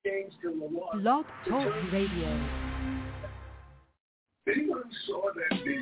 changed him a lot. Blog Talk Radio. Anyone saw that video?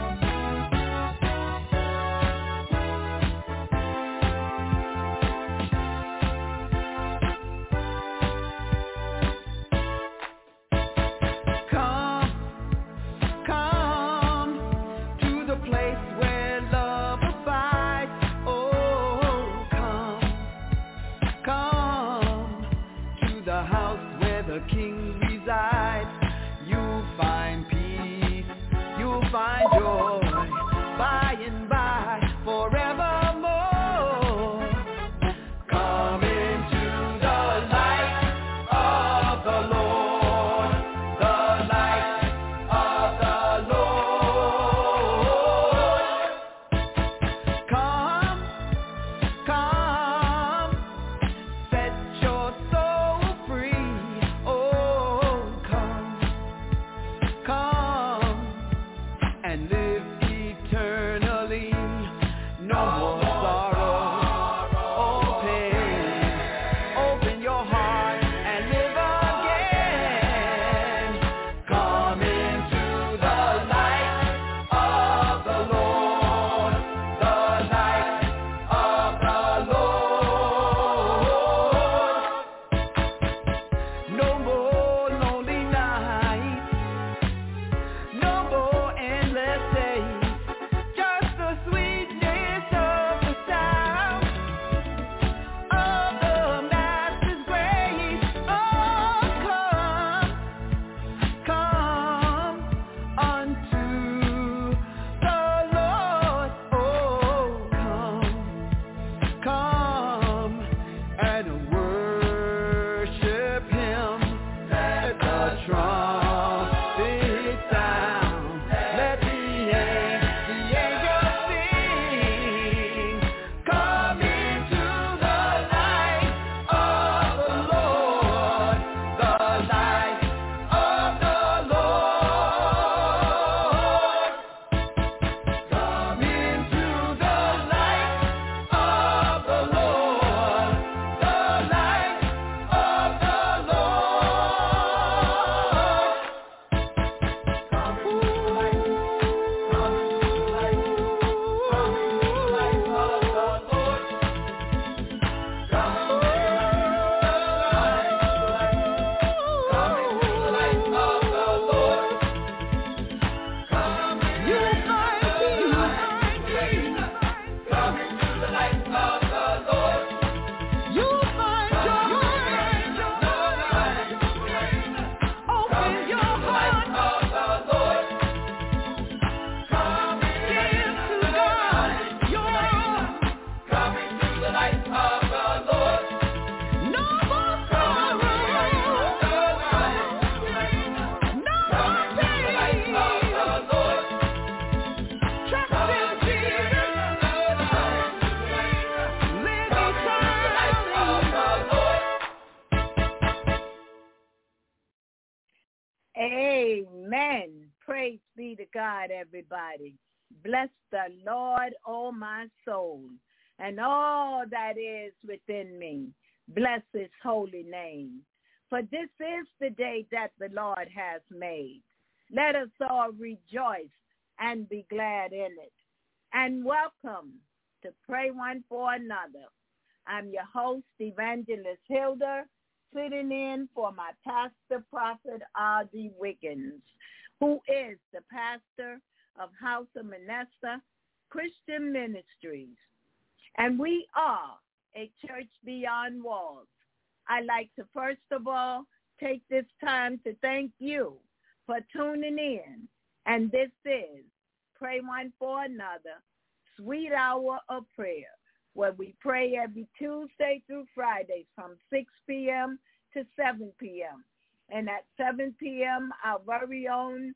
Amen. Praise be to God, everybody. Bless the Lord, oh my soul, and all that is within me. Bless his holy name. For this is the day that the Lord has made. Let us all rejoice and be glad in it. And welcome to Pray One for Another. I'm your host, Evangelist Hilda, sitting in for my pastor, Prophet R.D. Wiggins, who is the pastor of House of Manasseh Christian Ministries. And we are a church beyond walls. I'd like to first of all take this time to thank you for tuning in. And this is Pray One for Another, Sweet Hour of Prayer, where we pray every Tuesday through Friday from 6 p.m. to 7 p.m. And at 7 p.m., our very own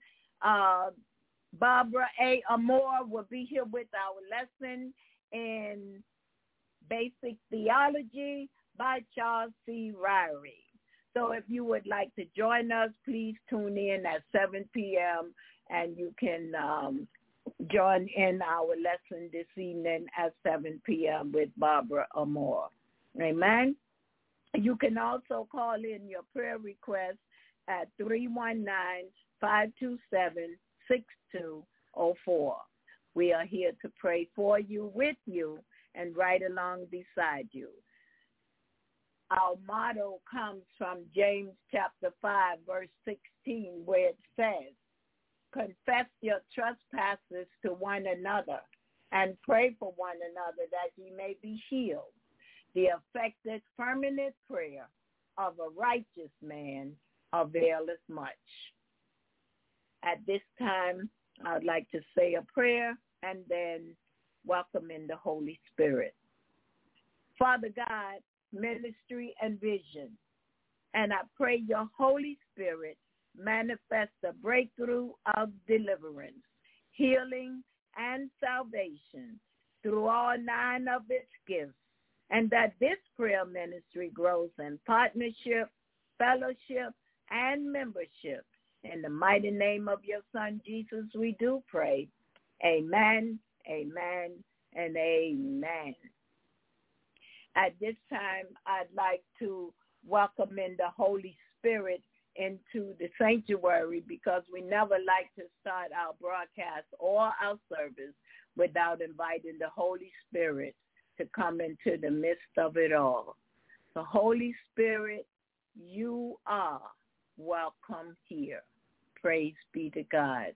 Barbara A. Amore will be here with our lesson in Basic Theology by Charles C. Ryrie. So if you would like to join us, please tune in at 7 p.m. and you can join in our lesson this evening at 7 p.m. with Barbara Amore. Amen. You can also call in your prayer request at 319-527-6204. We are here to pray for you, with you, and right along beside you. Our motto comes from James chapter 5, verse 16, where it says, confess your trespasses to one another and pray for one another that ye may be healed. The effective, fervent prayer of a righteous man availeth much. At this time, I'd like to say a prayer and then welcome in the Holy Spirit. Father God, ministry and vision, and I pray your Holy Spirit manifest a breakthrough of deliverance, healing, and salvation through all 9 of its gifts, and that this prayer ministry grows in partnership, fellowship, and membership. In the mighty name of your Son, Jesus, we do pray. Amen, amen, and amen. At this time, I'd like to welcome in the Holy Spirit into the sanctuary, because we never like to start our broadcast or our service without inviting the Holy Spirit to come into the midst of it all. The Holy Spirit, you are welcome here. Praise be to God.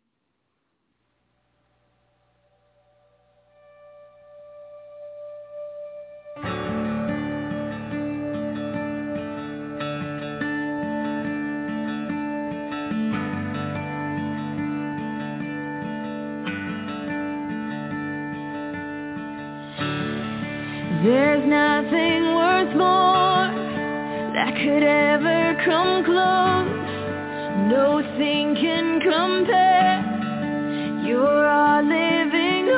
There's nothing worth more that could ever come close. Nothing can compare. You're our living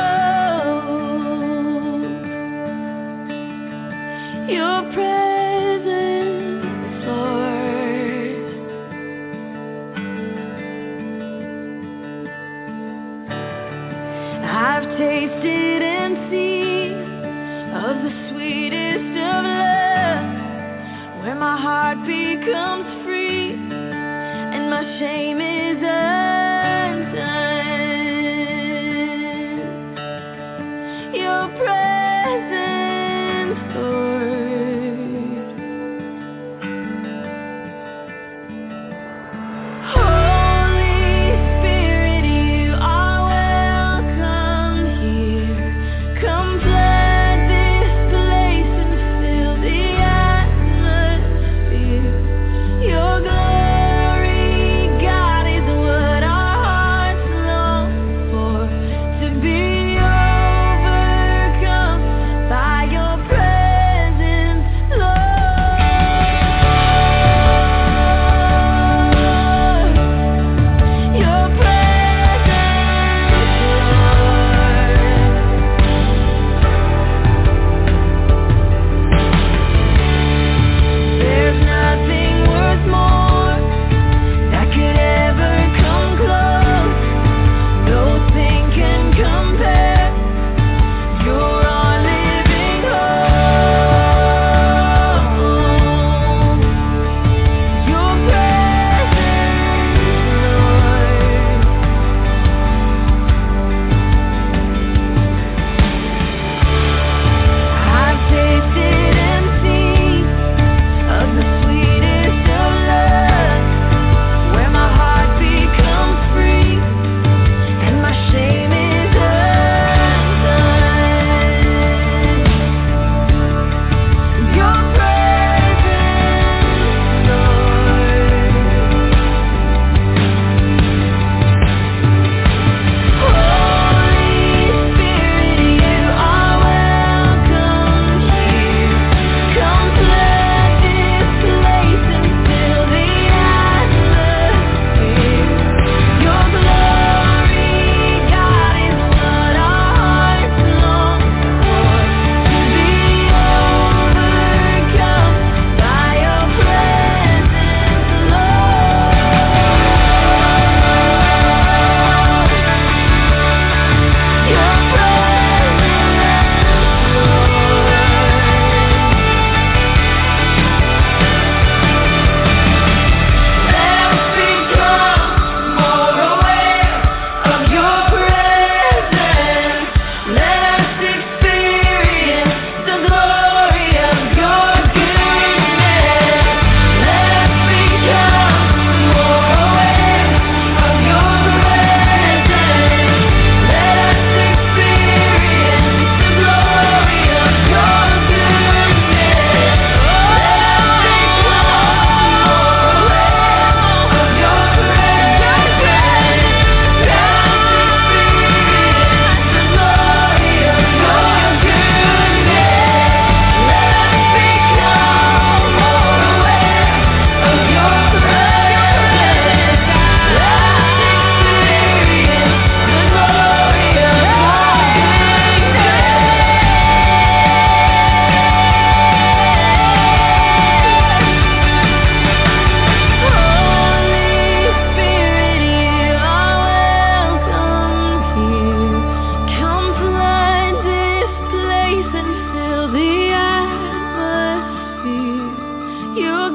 hope. Your presence, Lord. I've tasted and seen of the sweetest of love, where my heart becomes free and my shame is undone. Your presence, Lord. Holy Spirit, you are welcome here. Come flood this place and fill the atmosphere. Your glory, God, is what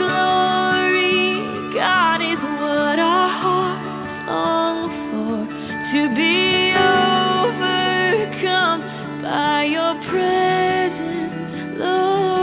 glory, God, is what our hearts long for, to be overcome by your presence, Lord.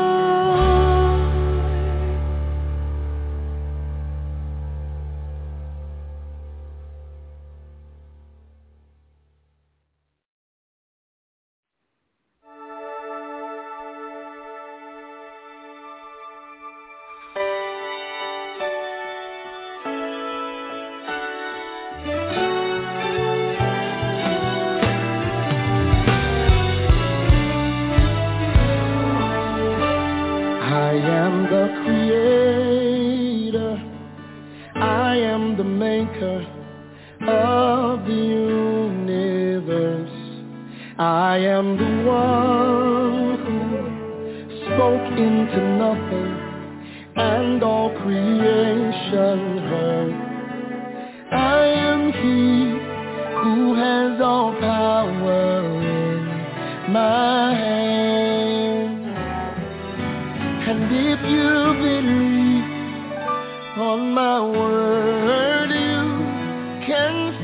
I am the creator, I am the maker of the universe. I am the one who spoke into nothing and all creation heard. I am he who has all power in my hand. And if you believe on my word, you can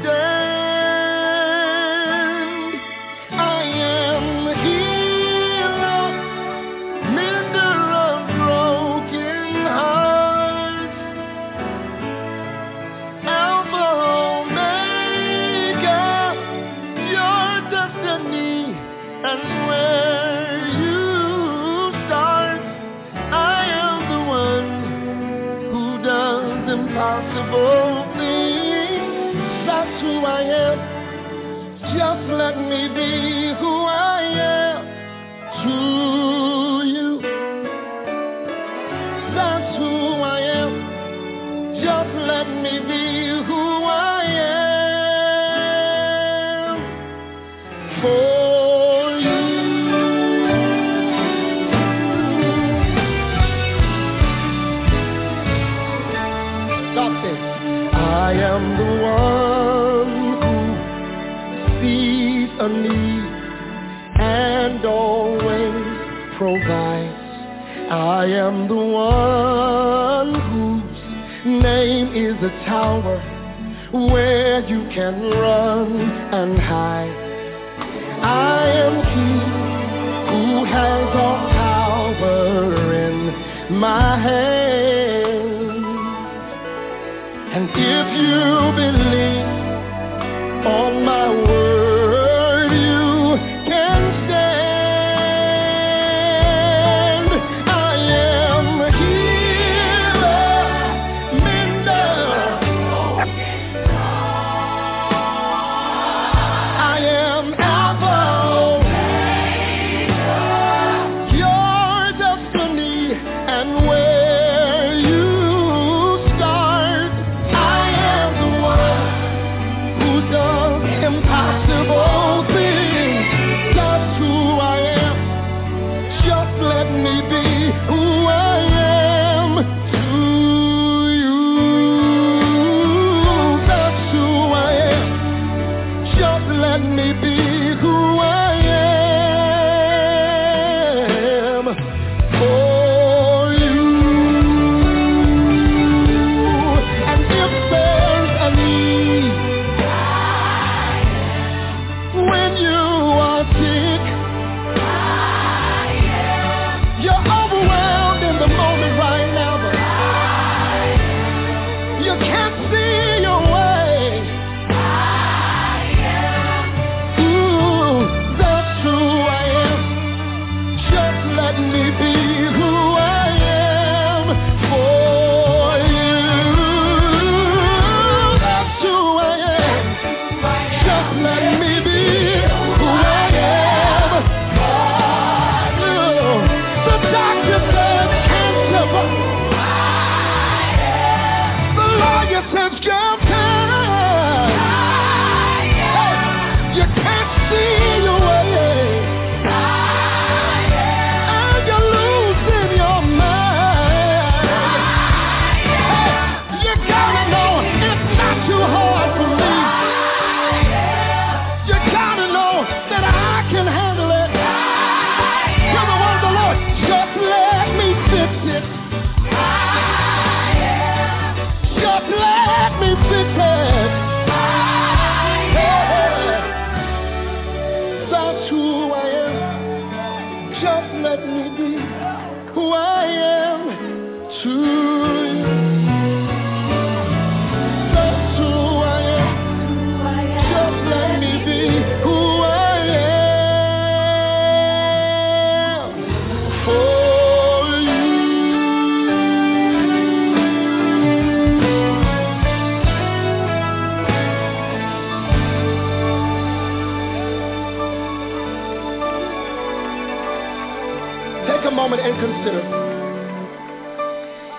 stand. I am the healer, mender of broken hearts, Alpha Omega, your destiny and where you start. I am the one who does impossible things. That's who I am. Just let me be who I am to you. That's who I am. Just let me be who I am for you. Stop this. I am the one who sees a need and always provides. I am the one whose name is a tower where you can run and hide. I am he who has all power in my hand. And if you believe on my word, you can stand. I am a healer, mender. I am Alpha, your destiny and where you start. I am the one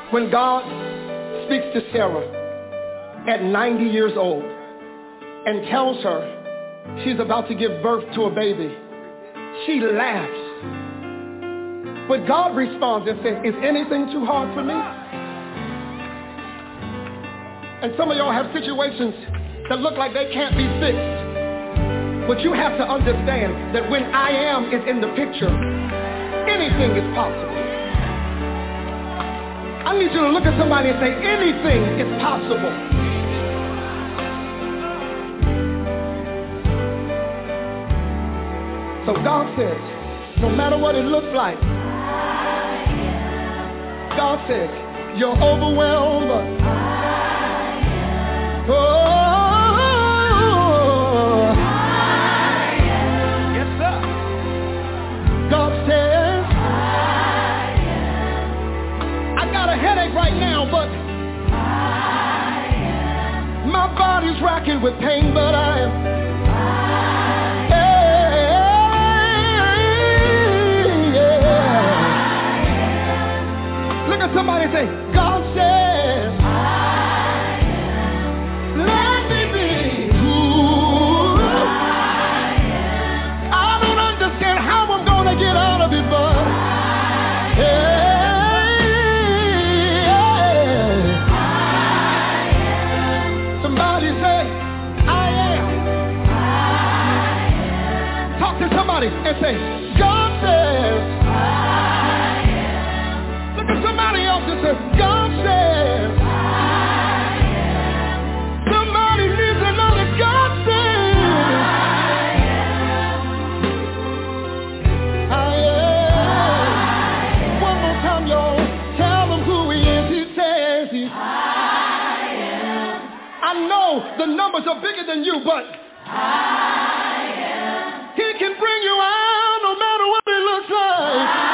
When God speaks to Sarah at 90 years old and tells her she's about to give birth to a baby, she laughs. But God responds and says, is anything too hard for me? And some of y'all have situations that look like they can't be fixed. But you have to understand that when I am is in the picture, anything is possible. I need you to look at somebody and say, anything is possible. So God says, no matter what it looks like, God says, you're overwhelmed. Oh, yes, sir. God says, I got a headache right now, but my body's racking with pain, but I am. Look at somebody and say, God says, let me be who I don't understand how I'm going to get out of it, but somebody say, I am. Talk to somebody and say, God says, somebody else that says, God says, somebody needs another God says, I am. One more time, y'all. Tell them who he is. He says, I am. I know the numbers are bigger than you, but I am. He can bring you out no matter what it looks like.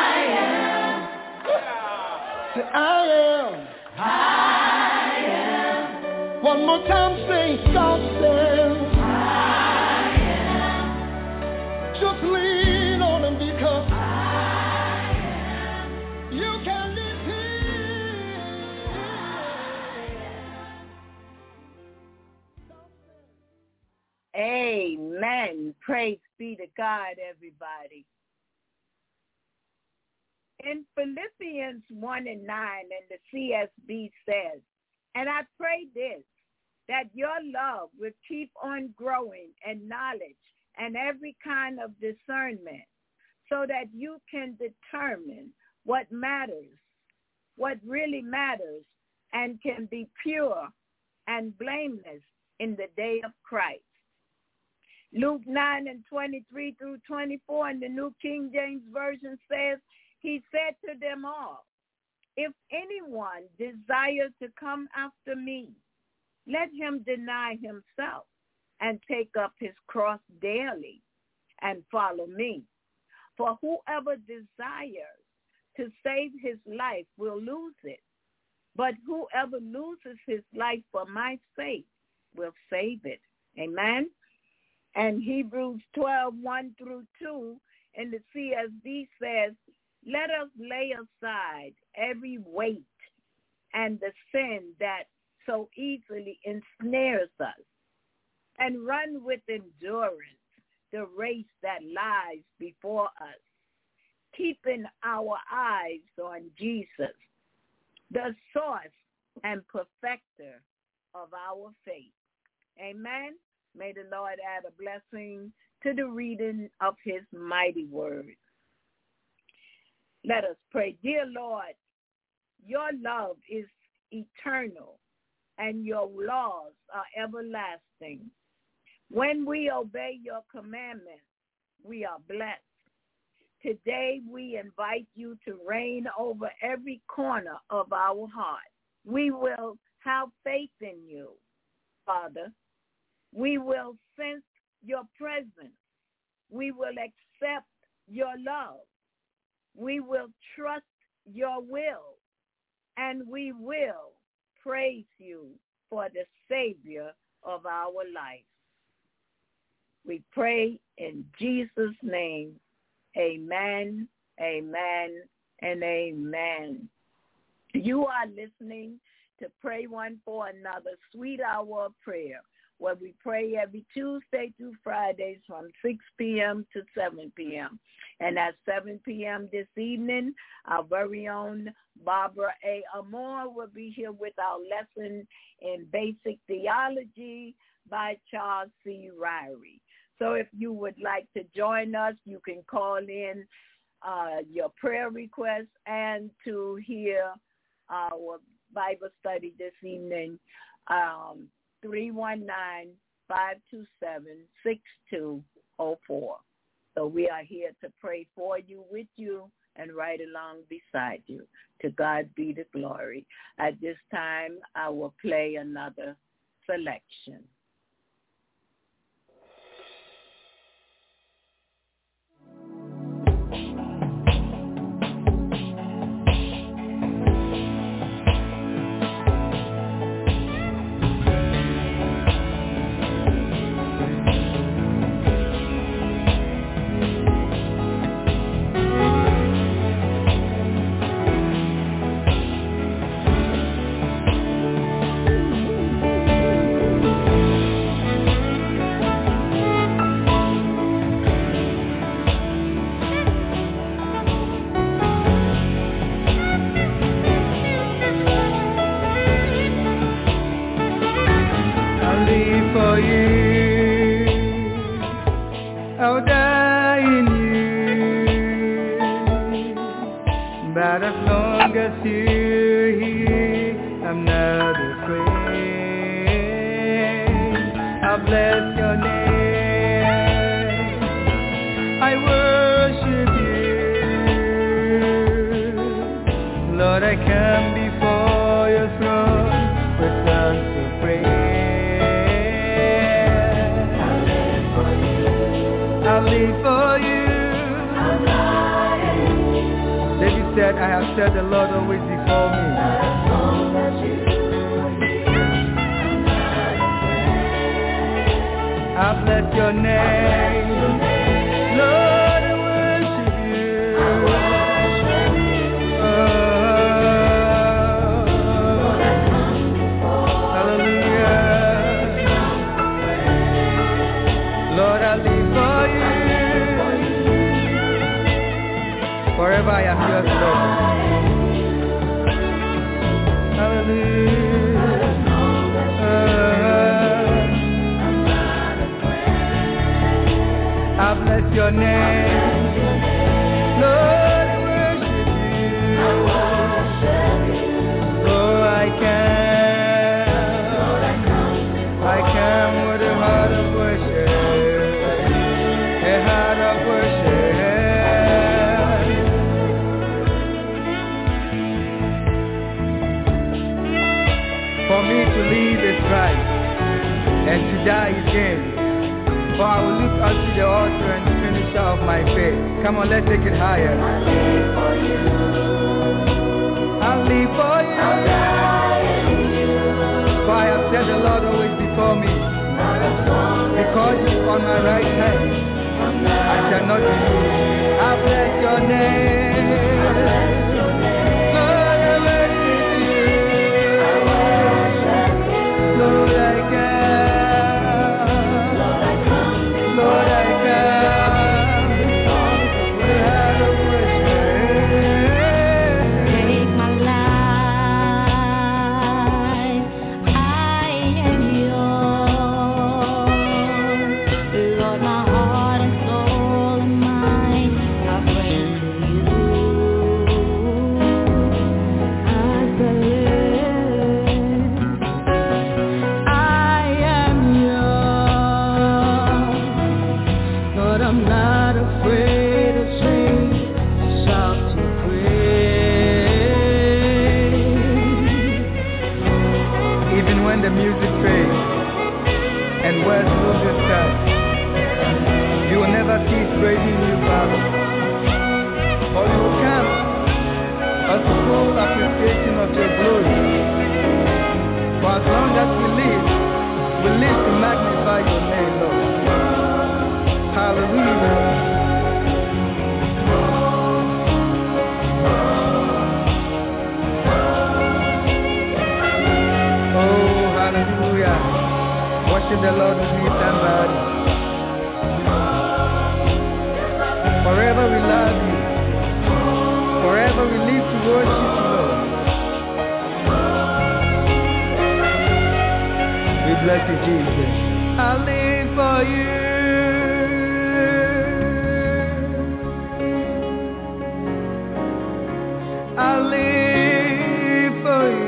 I am. I am. One more time, say, God says, I am. Just lean on him because I am. You can live here. Amen. Praise be to God, everybody. In Philippians 1:9 and the CSB says, and I pray this, that your love will keep on growing in knowledge and every kind of discernment, so that you can determine what matters, what really matters, and can be pure and blameless in the day of Christ. Luke 9:23 through 24 in the New King James Version says, he said to them all, if anyone desires to come after me, let him deny himself and take up his cross daily and follow me. For whoever desires to save his life will lose it, but whoever loses his life for my sake will save it. Amen. And Hebrews 12:1 through 2 in the CSB says, let us lay aside every weight and the sin that so easily ensnares us, and run with endurance the race that lies before us, keeping our eyes on Jesus, the source and perfecter of our faith. Amen. May the Lord add a blessing to the reading of his mighty word. Let us pray. Dear Lord, your love is eternal and your laws are everlasting. When we obey your commandments, we are blessed. Today we invite you to reign over every corner of our heart. We will have faith in you, Father. We will sense your presence. We will accept your love. We will trust your will, and we will praise you for the Savior of our life. We pray in Jesus' name. Amen, amen, and amen. You are listening to Pray One for Another, Sweet Hour of Prayer, where we pray every Tuesday through Fridays from 6 p.m. to 7 p.m. And at 7 p.m. this evening, our very own Barbara A. Amore will be here with our lesson in Basic Theology by Charles C. Ryrie. So if you would like to join us, you can call in your prayer requests and to hear our Bible study this evening, 319-527-6204. So we are here to pray for you, with you, and right along beside you. To God be the glory. At this time, I will play another selection. worship the Lord with me, somebody. Forever we love you. Forever we live to worship you, Lord. We bless you, Jesus. I live for you. I live for you.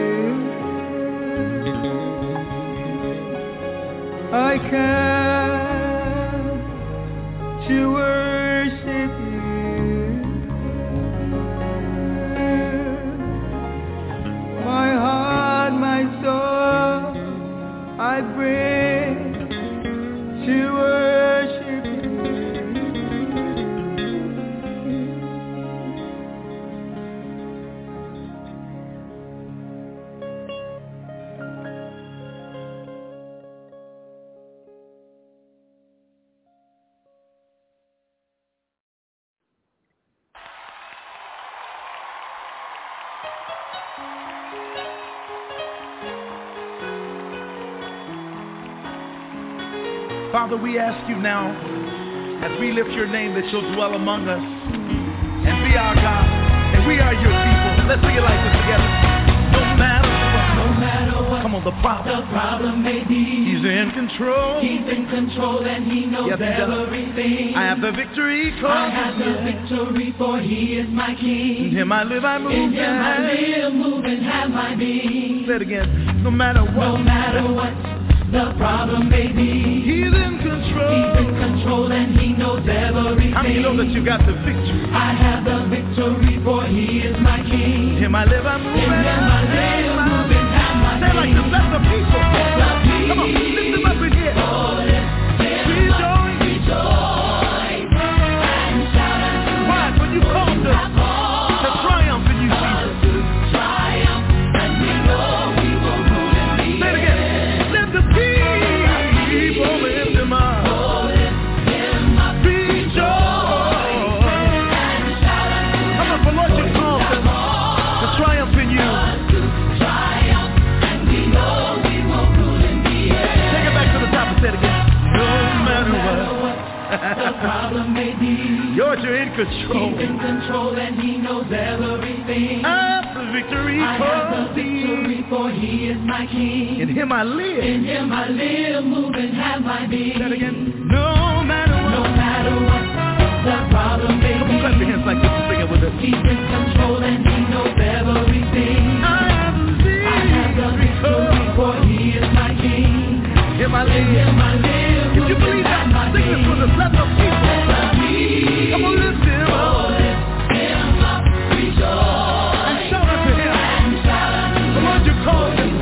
I come to worship you. My heart, my soul, I bring to worship you. Father, we ask you now, as we lift your name, that you'll dwell among us and be our God, and we are your people. Let's sing it like this together. No matter what, come on, the problem may be. He's in control. He's in control, and he knows everything. I have the victory, for he is my king. In him I live, I move, in him I live, move, and have my being. Say it again. No matter what the problem may be. He's in control. He's in control, and he knows everything. How many know that you got the victory? I have the victory, for he is my king. In him I live, I move, in him I live, move, and have my being. Say like this, let the people. Come on, lift them up in here. Rejoice, and shout unto him. Why? When you come to triumph in you, Jesus. Triumph, and we know we will rule and be. Say it again. The people lift him up. Rejoice. Come on, for Lord, you called us to triumph in you. And we know we will rule in the air. Take it back to the top and say it again. No matter what the problem may be. Lord, you're in control. He's in control, and he knows everything. I have the victory, for he is my king. In him I live. In him I live, move, and have my being. Say it again. No matter what the problem may be. Come on, clap your hands like this and sing it with us. He's in control, and he knows everything. I have the victory, for he is my king. In him I live. If you believe that, sing this with us. Let the people. Come on, lift him up. Rejoice. And shout unto him. The Lord you called him.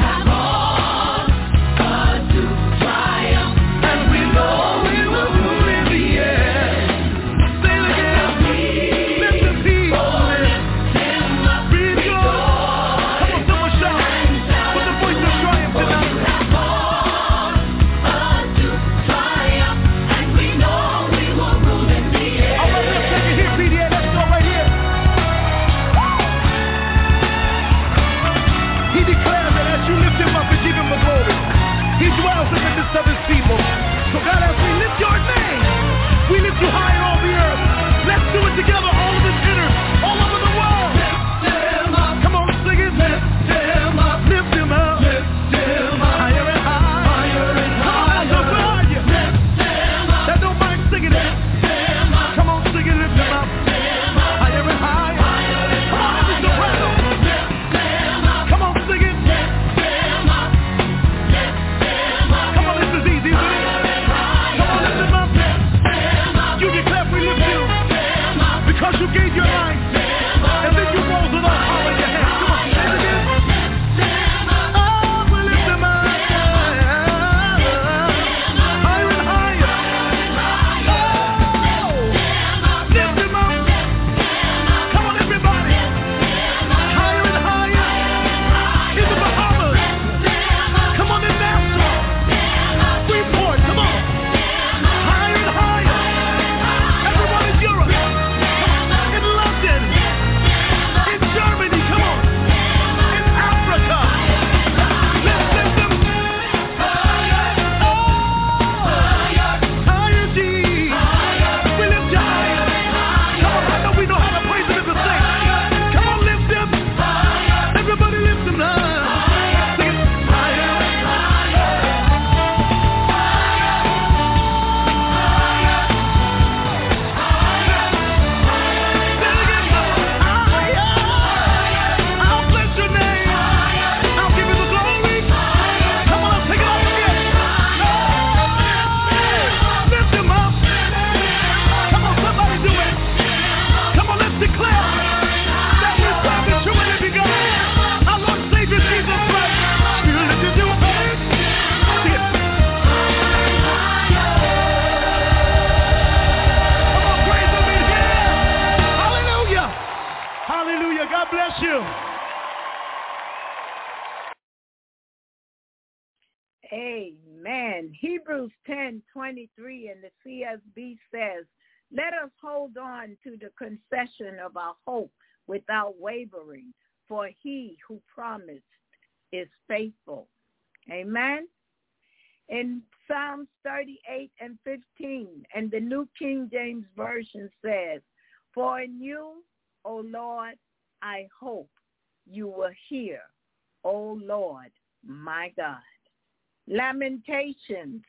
To triumph. And we know we will rule in the air. Say it again. Let the people rejoice. Come on, someone shout. With the voice of triumph tonight. To triumph. And we know we will rule in the air. All right, let's take it here, PDA. Let's go right here. He declares that as you lift him up and give him the glory, he dwells in the midst of his people. So God, as we lift your name, we lift you high in all the earth. Let's do it together, all of the sinners, all over the world. Lift him up. Come on, sing it. Lift him up. Lift him up. Lift him up. Higher and higher. Higher and higher. Come on, so are you? Lift him up. That don't mind singing it. Lift him up. Come on, sing it. Lift him up. Higher and higher. Higher and higher. Come on, every soprano. Lift him up. Come on, sing it. Lift him up. Lift him up. Come on, this is easy. Amen. Hebrews 10:23 in the CSB says, let us hold on to the confession of our hope without wavering, for he who promised is faithful. Amen. In Psalms 38:15, and the New King James Version says, for in you, O Lord, I hope you will hear, O Lord, my God. Lamentations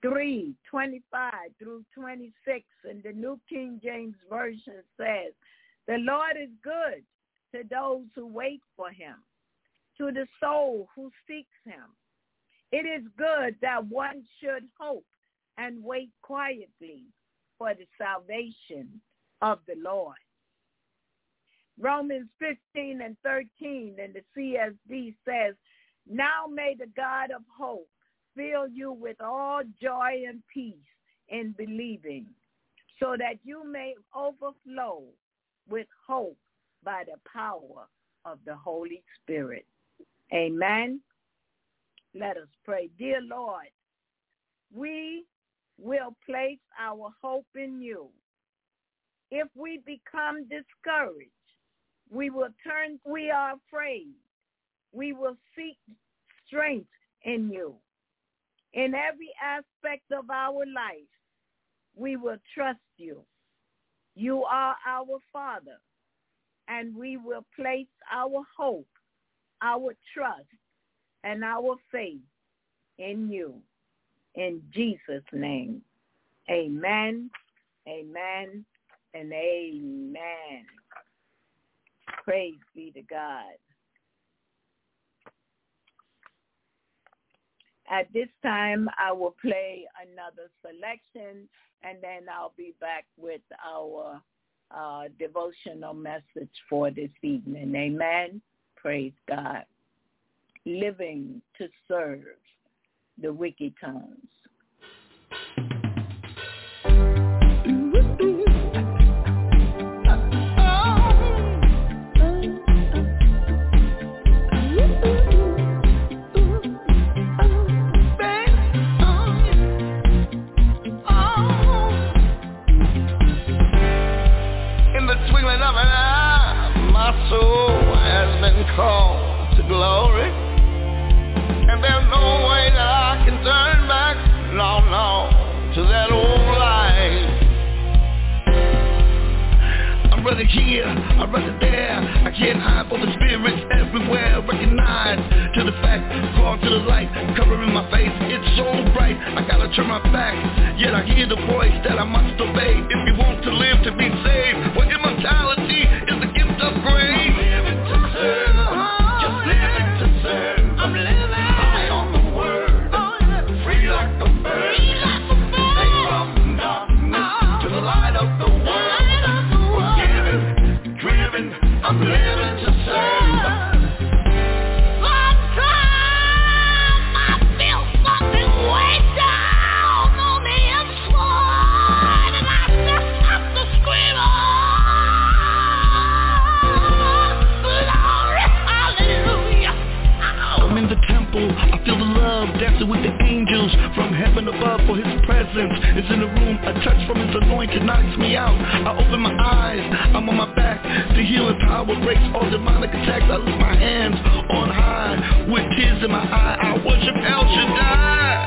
3:25-26 in the New King James Version says, the Lord is good to those who wait for him, to the soul who seeks him. It is good that one should hope and wait quietly for the salvation of the Lord. Romans 15:13 in the CSB says, now may the God of hope fill you with all joy and peace in believing, so that you may overflow with hope by the power of the Holy Spirit. Amen. Let us pray. Dear Lord, we will place our hope in you. If we become discouraged, we are afraid. We will seek strength in you. In every aspect of our life, we will trust you. You are our Father, and we will place our hope, our trust, and our faith in you. In Jesus' name, amen, amen, and amen. Praise be to God. At this time, I will play another selection, and then I'll be back with our devotional message for this evening. Amen. Praise God. Living to serve the wicked tongues. Called to glory, and there's no way that I can turn back, no, to that old life. I'm rather here, I'm rather there, I can't hide for the spirits everywhere, recognize to the fact, call to the light, covering my face, it's so bright, I gotta turn my back, yet I hear the voice that I must obey, if you want to live to be saved, well, immortality is the gift of grace. I'm living to serve. Sometimes I feel something way down on the inside, and I just have to scream, oh, glory, hallelujah. I'm in the temple, I feel the love dancing with the angels from heaven above, for his presence is in the room. A touch from his anointing knocks me out. I open my eyes, I'm on my back. The healing power breaks all demonic attacks. I lift my hands on high with tears in my eye. I worship El Shaddai.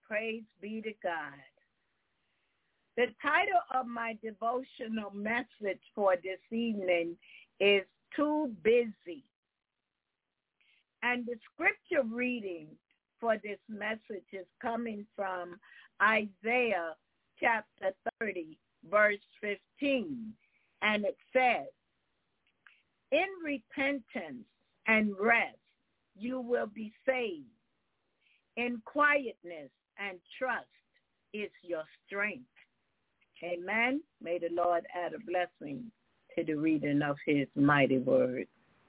Praise be to God. The title of my devotional message for this evening is Too Busy. And the scripture reading for this message is coming from Isaiah chapter 30, verse 15. And it says, in repentance and rest you will be saved. In quietness and trust is your strength. Amen. May the Lord add a blessing to the reading of his mighty word.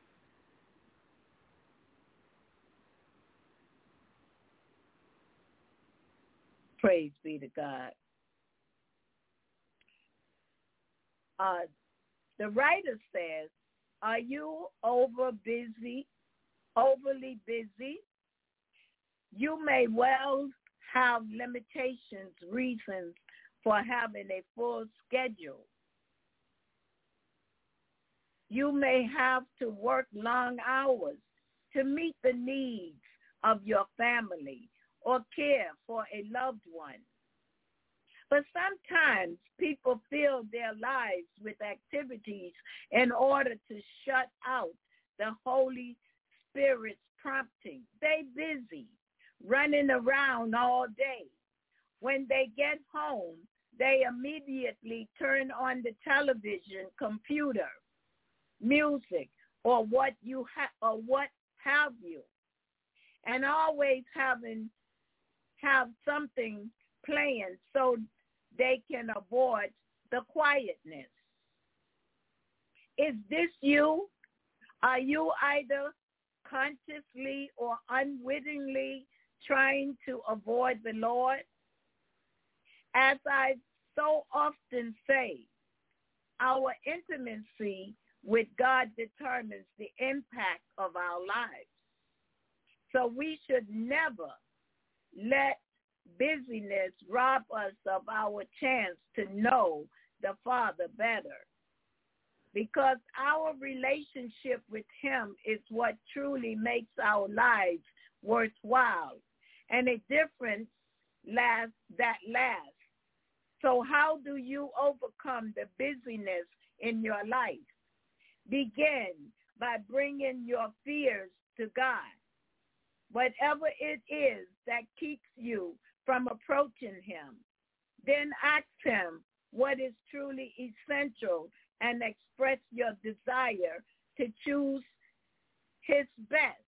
Praise be to God. The writer says, are you overly busy? You may well have limitations, reasons for having a full schedule. You may have to work long hours to meet the needs of your family or care for a loved one. But sometimes people fill their lives with activities in order to shut out the Holy Spirit's prompting. They busy, running around all day. When they get home, they immediately turn on the television, computer, music, or what have you, and always have something playing so they can avoid the quietness. Is this you? Are you either consciously or unwittingly trying to avoid the Lord? As I so often say, our intimacy with God determines the impact of our lives. So we should never let busyness rob us of our chance to know the Father better, because our relationship with him is what truly makes our lives worthwhile and a difference that lasts. So how do you overcome the busyness in your life? Begin by bringing your fears to God. Whatever it is that keeps you from approaching him, then ask him what is truly essential and express your desire to choose his best.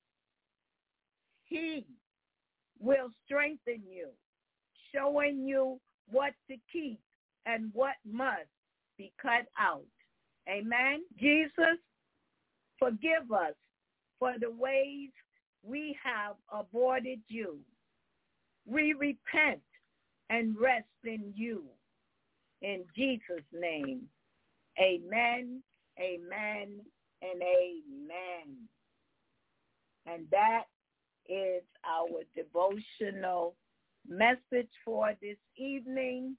He will strengthen you, showing you what to keep and what must be cut out. Amen. Jesus, forgive us for the ways we have avoided you. We repent and rest in you. In Jesus' name, amen, amen, and amen. And that is our devotional message for this evening.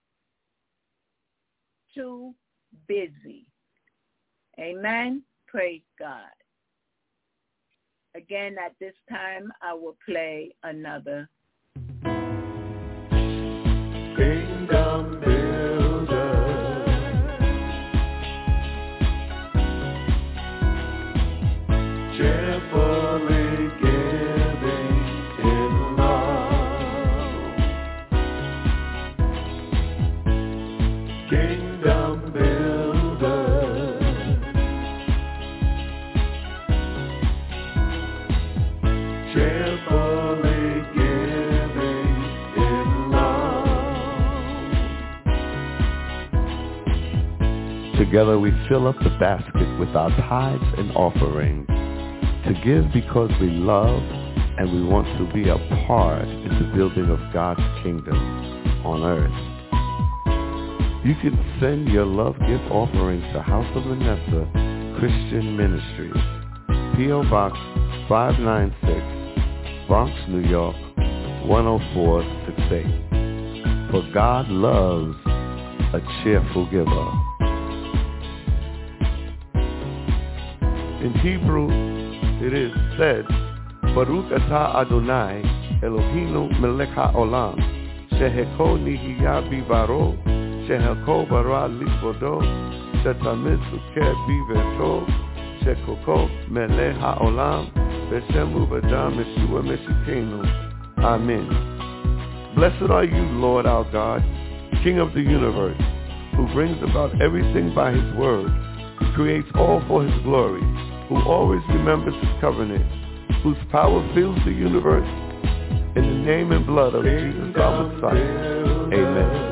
Too busy. Amen. Praise God. Again, at this time, I will play another. Kingdom builder, cheerfully giving in love. Kingdom builder, cheerfully giving in love. Together we fill up the basket with our tithes and offerings to give because we love and we want to be a part in the building of God's kingdom on earth. You can send your love gift offerings to House of Vanessa Christian Ministries, P.O. Box 596, Bronx, New York, 10468. For God loves a cheerful giver. In Hebrew, it is said, Baruch atah Adonai, Eloheinu melech haolam, sheheko nihiyah bivaro, sheheko bara likvodo, shetamid suker biveto, shekoko melech haolam, b'shem u'b'dam Yeshua Meshikenu. Amen. Blessed are you, Lord our God, King of the universe, who brings about everything by his word, who creates all for his glory, who always remembers his covenant, whose power fills the universe. In the name and blood of Jesus our Messiah. Amen.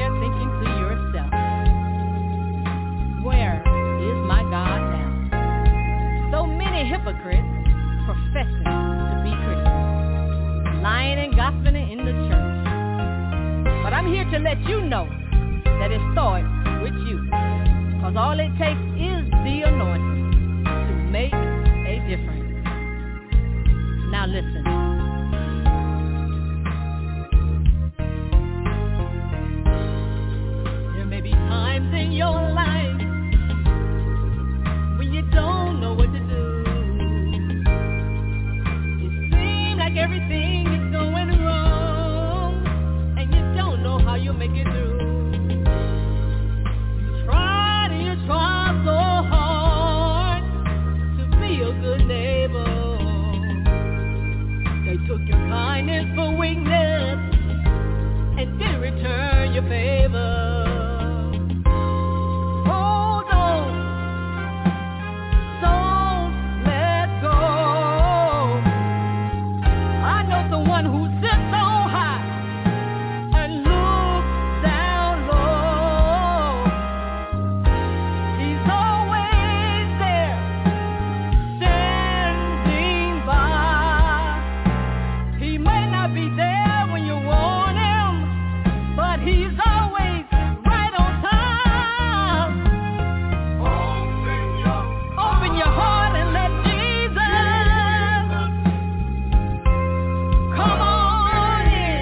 there thinking to yourself, where is my God now? So many hypocrites professing to be Christians, lying and gossiping in the church. But I'm here to let you know that it starts with you. Because all it takes is the anointing to make a difference. Now listen. There may be times in your life when you don't know what to do. It seems like everything is going wrong and you don't know how you'll make it through. Try so hard to be a good neighbor. They took your kindness for weakness and didn't return your favor. Hold on, don't let go. I know someone who sits on high and looks down low. He's always there, standing by. He may not be there when you want him, but he's always right on time. Open your heart and let Jesus come on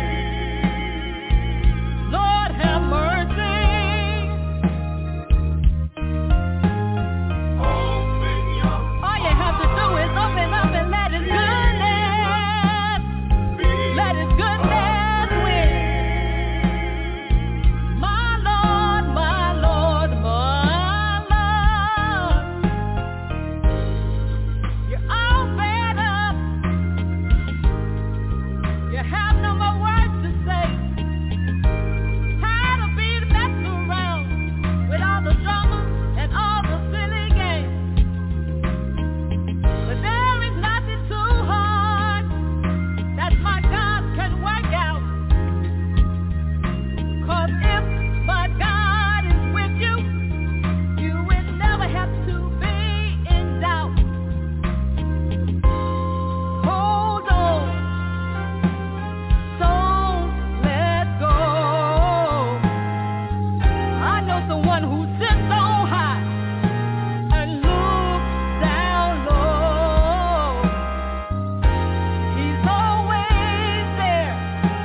in. Lord have mercy. All you have to do is open up and let his goodness win. My Lord, my Lord, my Lord. You're all fed up. You have no more words to say. Tired of being messed around with all the drama and all the silly games. But there is nothing too hard that my God can work out. 'Cause if my God is with you, you will never have to be in doubt. Hold on, don't let go. I know someone who sits on high and looks down low. He's always there,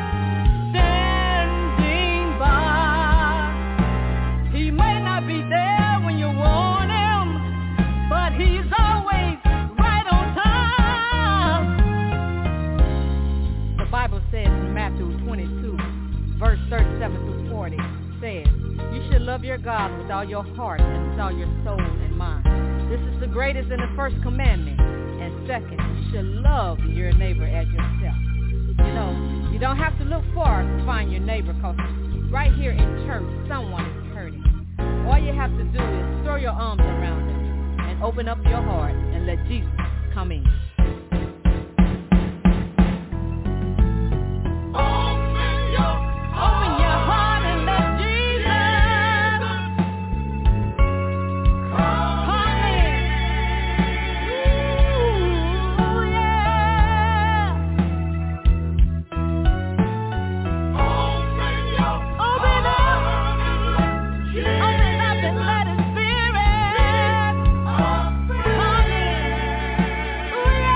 standing by. He may not be there when you want him, but he's always right on time. The Bible says in Matthew 22, verse 37 through 40, says, you should love your God with all your heart and with all your soul and mind. This is the greatest and the first commandment. And second, you should love your neighbor as yourself. You know, you don't have to look far to find your neighbor, because right here in church, someone is hurting. All you have to do is throw your arms around them and open up your heart and let Jesus come in. Open your heart and let Jesus come in. Ooh, yeah. Open up and let his spirit come in. Ooh, yeah.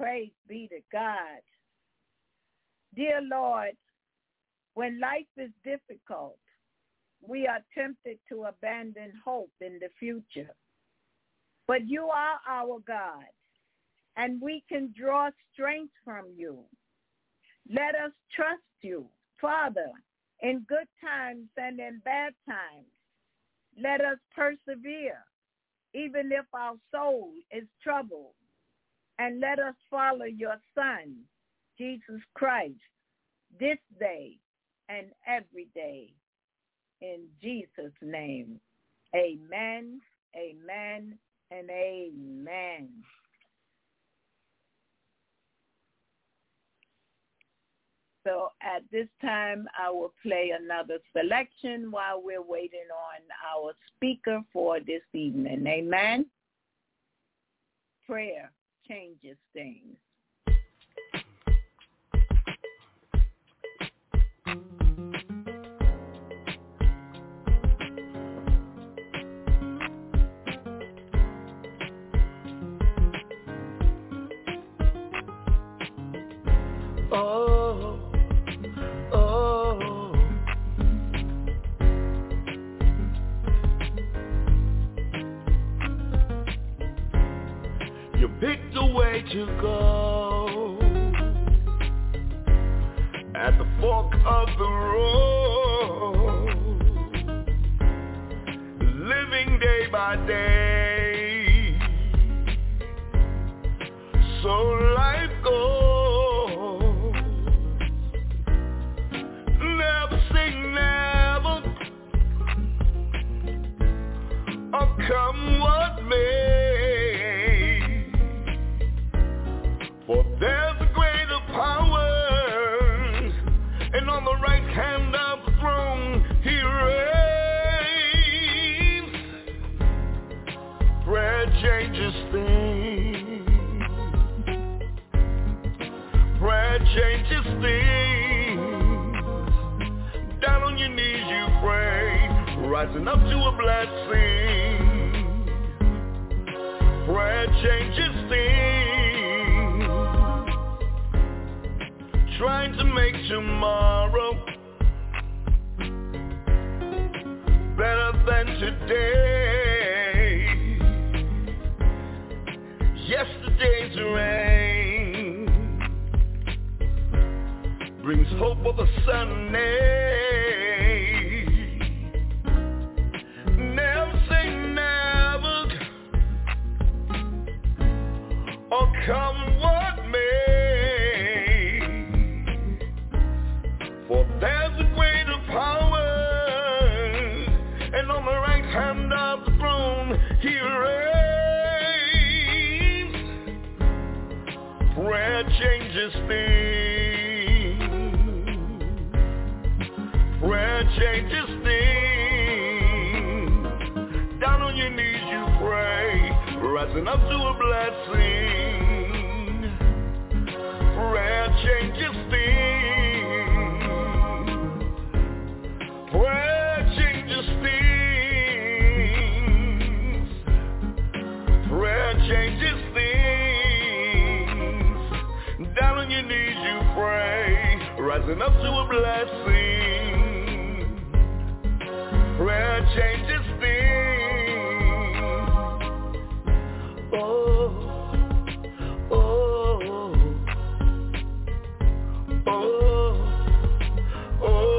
Praise be to God. Dear Lord, when life is difficult, we are tempted to abandon hope in the future. But you are our God, and we can draw strength from you. Let us trust you, Father, in good times and in bad times. Let us persevere, even if our soul is troubled. And let us follow your Son, Jesus Christ, this day and every day. In Jesus' name, amen, amen, and amen. So at this time, I will play another selection while we're waiting on our speaker for this evening. Amen. Prayer changes things. Picked a way to go at the fork of the road, living day by day, so life goes. Never say never, or come what may. For there's a greater power, and on the right hand of the throne he reigns. Prayer changes things. Prayer changes things. Down on your knees you pray, rising up to a blessing. Prayer changes things. Trying to make tomorrow better than today. Yesterday's rain brings hope of a Sunday. Never say never, or come what may. For there's a greater power, and on the right hand of the throne he reigns. Prayer changes things. Prayer changes things. Down on your knees you pray, rising up to a blessing. Prayer changes things. Prayer changes things. Prayer changes things. Down on your knees you pray, rising up to a blessing. Prayer changes things. Oh, oh, oh, oh.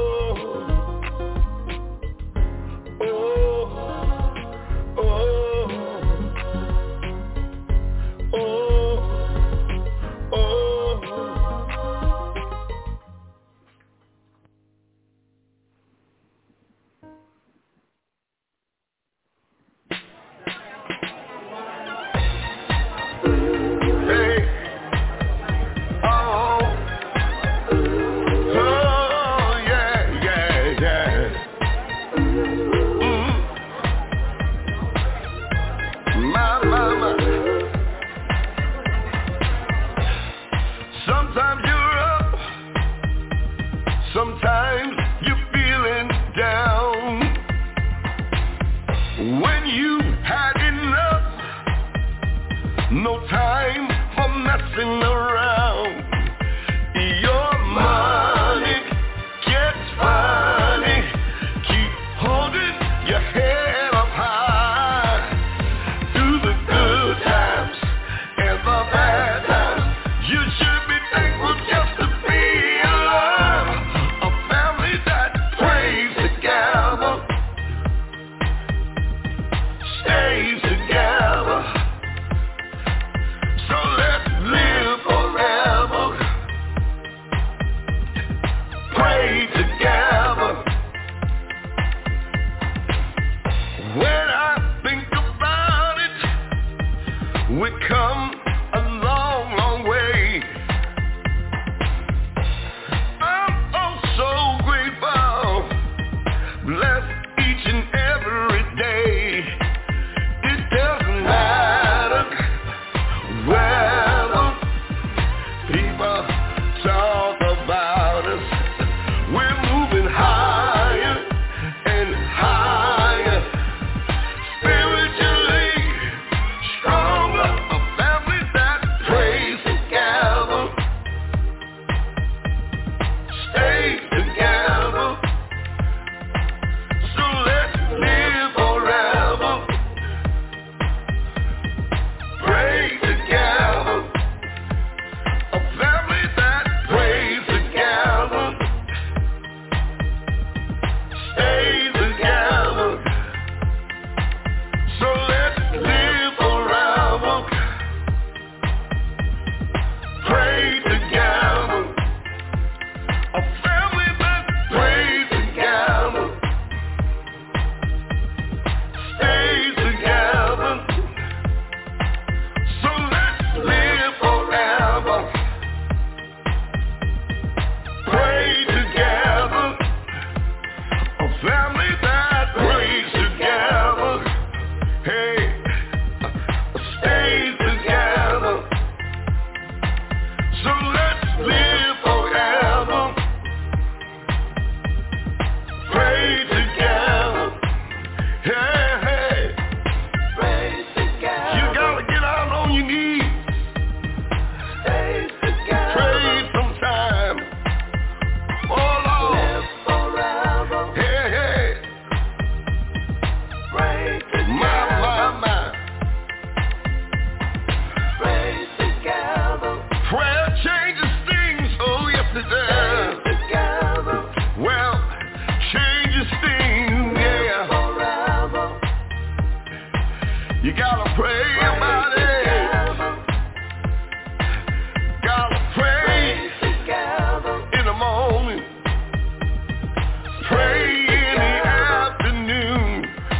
So let's live forever. Pray together. Hey, hey. Pray together. You gotta get out on your knees. Stay together. Pray sometime. Oh Lord. Live forever. Hey, hey. Pray together. My. Pray together. Prayer changes things. Oh yes it does. Pray together. Well, changes things. Yeah. Forever. You gotta pray about it. Gotta pray in the morning. Pray in the afternoon.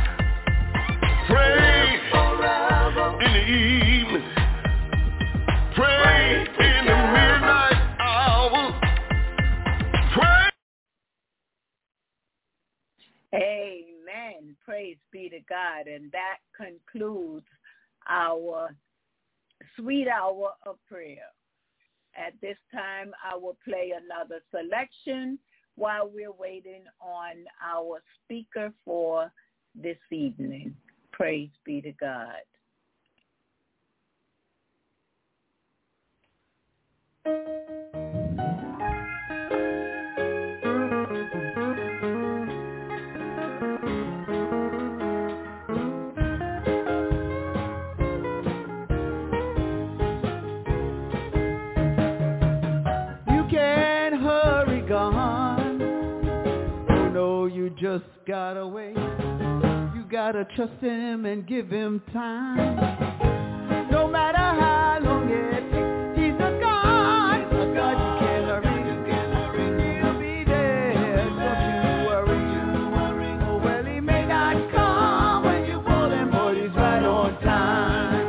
Pray in the evening. Pray in the midnight hour. Pray. Amen. Praise be to God. And that concludes our sweet hour of prayer. At this time, I will play another selection while we're waiting on our speaker for this evening. Praise be to God. You can't hurry gone. Oh no, you just gotta wait. You gotta trust him and give him time. No matter how long it takes, he's a God you can't hurry. He'll be there, don't you worry. Oh well, he may not come when you call him, but he's right on time.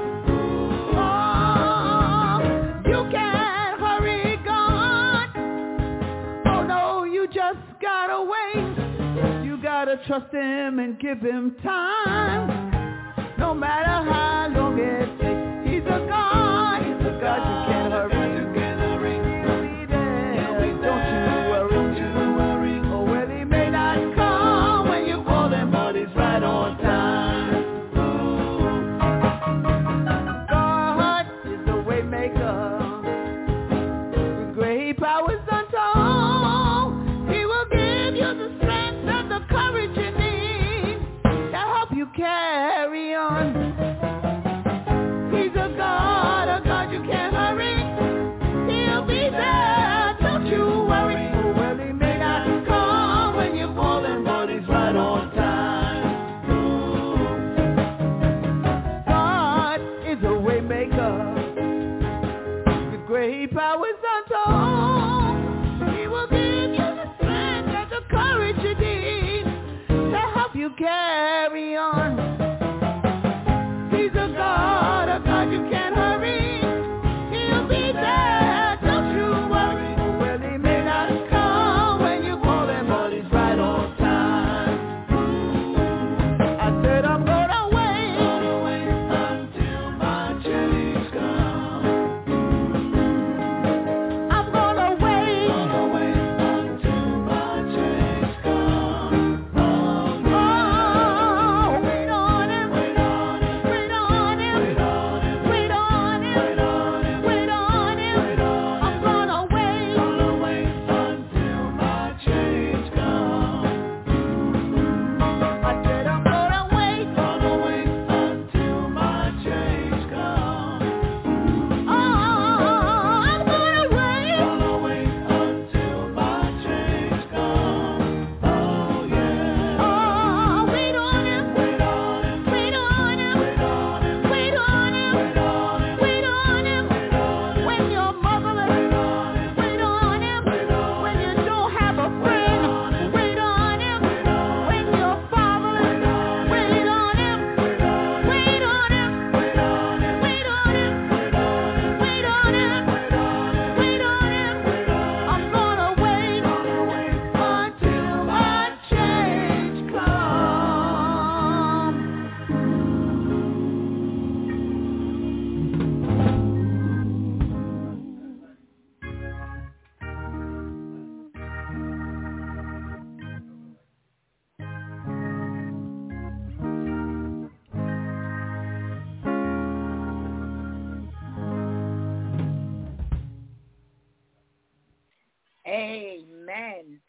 Oh, you can't hurry God. Oh no, you just gotta wait. You gotta trust him and give him time. No matter how long it takes, he's a God you can't hurry. He'll be there, don't you worry. Oh well, he may not come when you call him, but he's right on time. God is the way maker, with great powers untold. He will give you the strength and the courage you need to help you carry on. He's a God you can't hurry. He'll be there, don't you worry. Oh well, he may not come when you call him, but he's right on time. God is a way maker, with great powers untold. He will give you the strength and the courage you need to help you carry on. He's a God you can't hurry. He'll be there, don't you worry. Oh well, he may not come when you call him, but he's right on time. I said I'm gonna wait until my change comes. I'm gonna wait until my change comes. Oh, wait on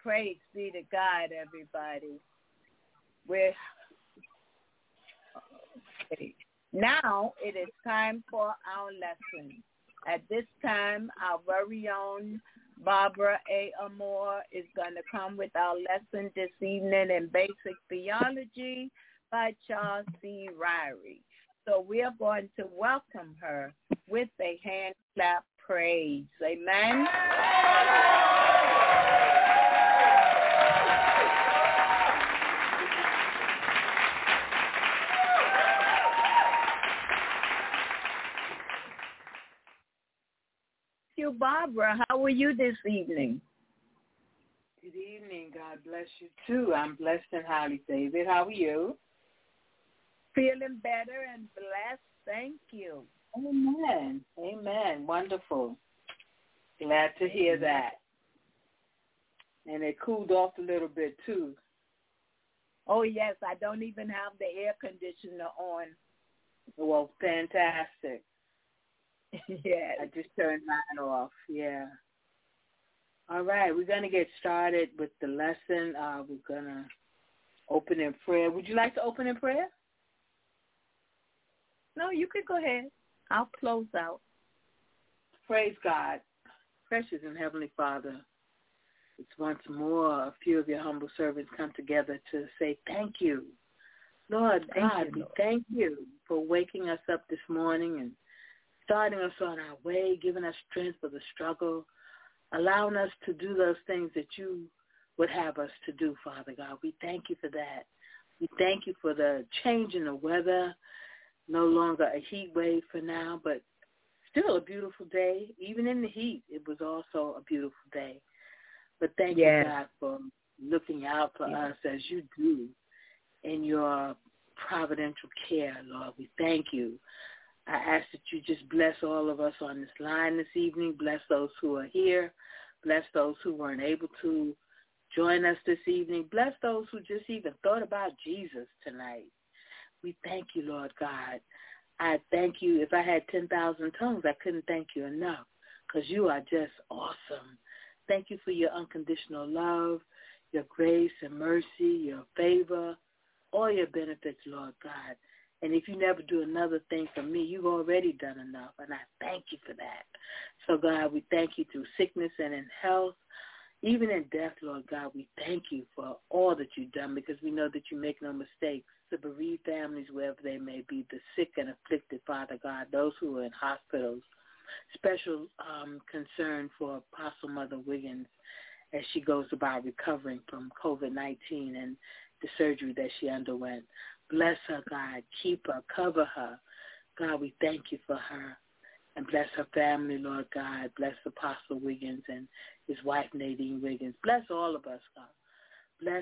Praise be to God, everybody. Okay. Now it is time for our lesson. At this time, our very own Barbara A. Amore is going to come with our lesson this evening in Basic Theology by Charles C. Ryrie. So we are going to welcome her with a hand clap praise. Amen. You, Barbara, how are you this evening? Good evening. God bless you too. I'm blessed and highly favored. How are you? Feeling better and blessed. Thank you. Amen. Amen. Wonderful. Glad to hear that. And it cooled off a little bit too. Oh, yes. I don't even have the air conditioner on. Well, fantastic. Yeah. I just turned mine off. Yeah. All right. We're going to get started with the lesson. We're going to open in prayer. Would you like to open in prayer? No, you can go ahead. I'll close out. Praise God. Precious and Heavenly Father, it's once more a few of your humble servants come together to say thank you. Lord God, we thank you for waking us up this morning and starting us on our way, giving us strength for the struggle, allowing us to do those things that you would have us to do, Father God. We thank you for that. We thank you for the change in the weather, no longer a heat wave for now, but still a beautiful day. Even in the heat, it was also a beautiful day. But thank you, God, for looking out for us as you do in your providential care, Lord. We thank you. I ask that you just bless all of us on this line this evening. Bless those who are here. Bless those who weren't able to join us this evening. Bless those who just even thought about Jesus tonight. We thank you, Lord God. I thank you. If I had 10,000 tongues, I couldn't thank you enough because you are just awesome. Thank you for your unconditional love, your grace and mercy, your favor, all your benefits, Lord God. And if you never do another thing for me, you've already done enough, and I thank you for that. So, God, we thank you through sickness and in health, even in death, Lord God. We thank you for all that you've done because we know that you make no mistakes. The bereaved families, wherever they may be, the sick and afflicted, Father God, those who are in hospitals, special concern for Apostle Mother Wiggins as she goes about recovering from COVID-19 and the surgery that she underwent. Bless her, God. Keep her. Cover her. God, we thank you for her. And bless her family, Lord God. Bless Apostle Wiggins and his wife, Nadine Wiggins. Bless all of us, God. Bless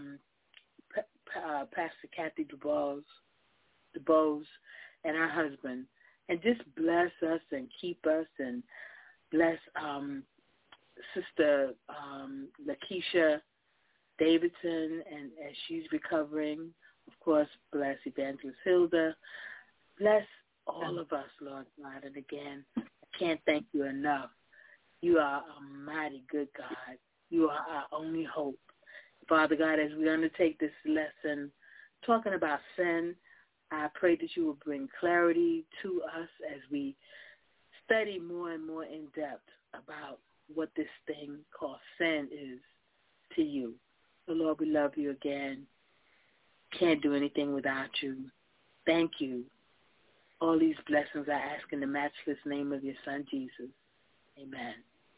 Pastor Kathy DuBose and her husband. And just bless us and keep us and bless Sister Lakeisha Davidson and as she's recovering. Of course, bless Evangelist Hilda. Bless all of us, Lord God. And again, I can't thank you enough. You are a mighty good God. You are our only hope. Father God, as we undertake this lesson talking about sin, I pray that you will bring clarity to us as we study more and more in depth about what this thing called sin is to you. So, Lord, we love you again. Can't do anything without you. Thank you. All these blessings I ask in the matchless name of your Son, Jesus. Amen.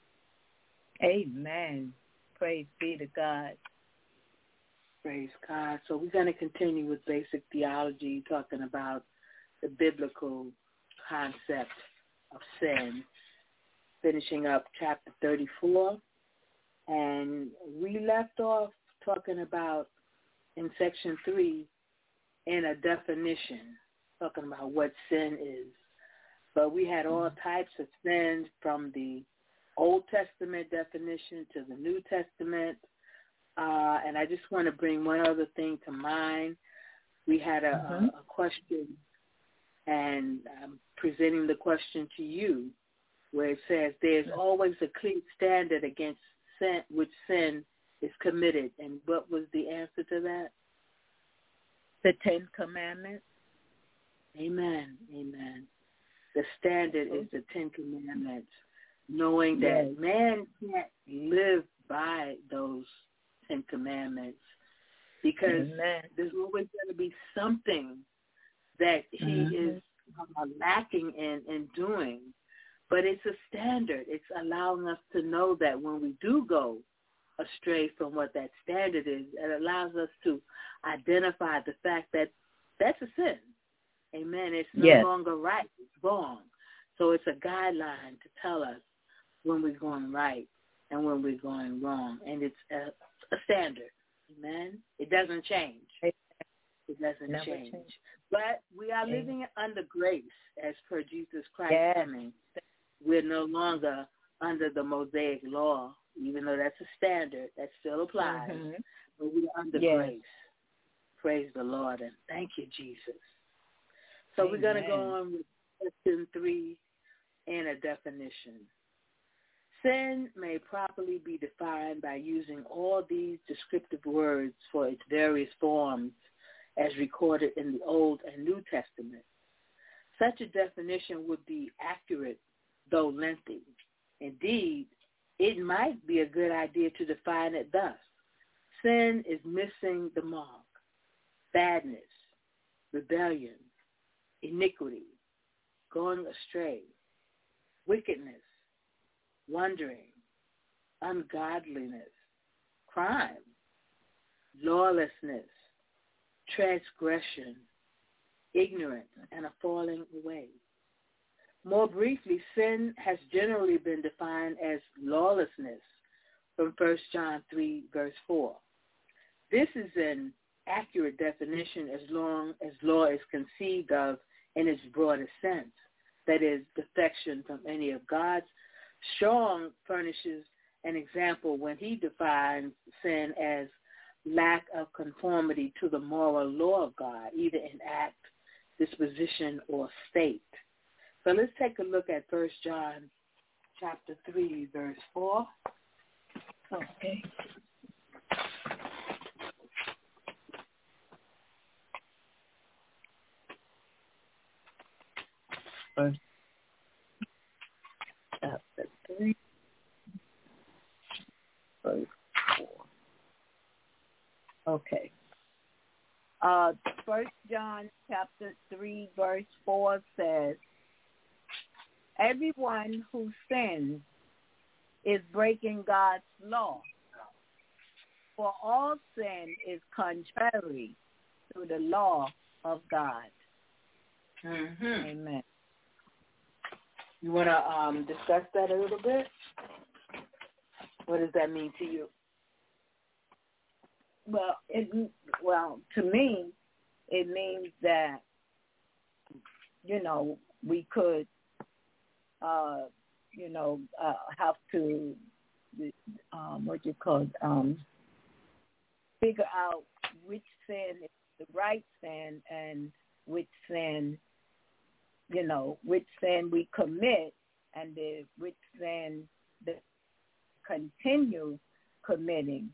Amen. Praise be to God. Praise God. So we're going to continue with basic theology, talking about the biblical concept of sin, finishing up chapter 34. And we left off talking about in section 3 in a definition, talking about what sin is. But we had all types of sins from the Old Testament definition to the New Testament. And I just want to bring one other thing to mind. We had a question, and I'm presenting the question to you, where it says there's always a clear standard against sin, which sin is committed. And what was the answer to that? The 10 Commandments. Amen. Amen. The standard is the 10 Commandments, knowing that man can't live by those 10 Commandments because there's always going to be something that he is lacking in doing. But it's a standard. It's allowing us to know that when we do go astray from what that standard is, it allows us to identify the fact that that's a sin. Amen. It's no longer right. It's wrong. So it's a guideline to tell us when we're going right and when we're going wrong. And it's a standard. Amen. It doesn't change. It doesn't change. But we are living under grace as per Jesus Christ. Amen. We're no longer under the Mosaic law, even though that's a standard that still applies. But we're under grace. Praise the Lord, and thank you, Jesus. So we're going to go on with question 3 and a definition. Sin may properly be defined by using all these descriptive words for its various forms as recorded in the Old and New Testament. Such a definition would be accurate, though lengthy. Indeed, it might be a good idea to define it thus. Sin is missing the mark, badness, rebellion, iniquity, going astray, wickedness, wandering, ungodliness, crime, lawlessness, transgression, ignorance, and a falling away. More briefly, sin has generally been defined as lawlessness from 1 John 3, verse 4. This is an accurate definition as long as law is conceived of in its broadest sense, that is, defection from any of God's. Strong furnishes an example when he defines sin as lack of conformity to the moral law of God, either in act, disposition, or state. So let's take a look at 1 John chapter 3, verse 4. Okay. First chapter 3, verse 4. Okay. 1 John chapter 3, verse 4 says, everyone who sins is breaking God's law, for all sin is contrary to the law of God. Amen. You want to discuss that a little bit? What does that mean to you? Well, to me, it means that, we could, have to, figure out which sin is the right sin and which sin, which sin we commit and which sin that continue committing.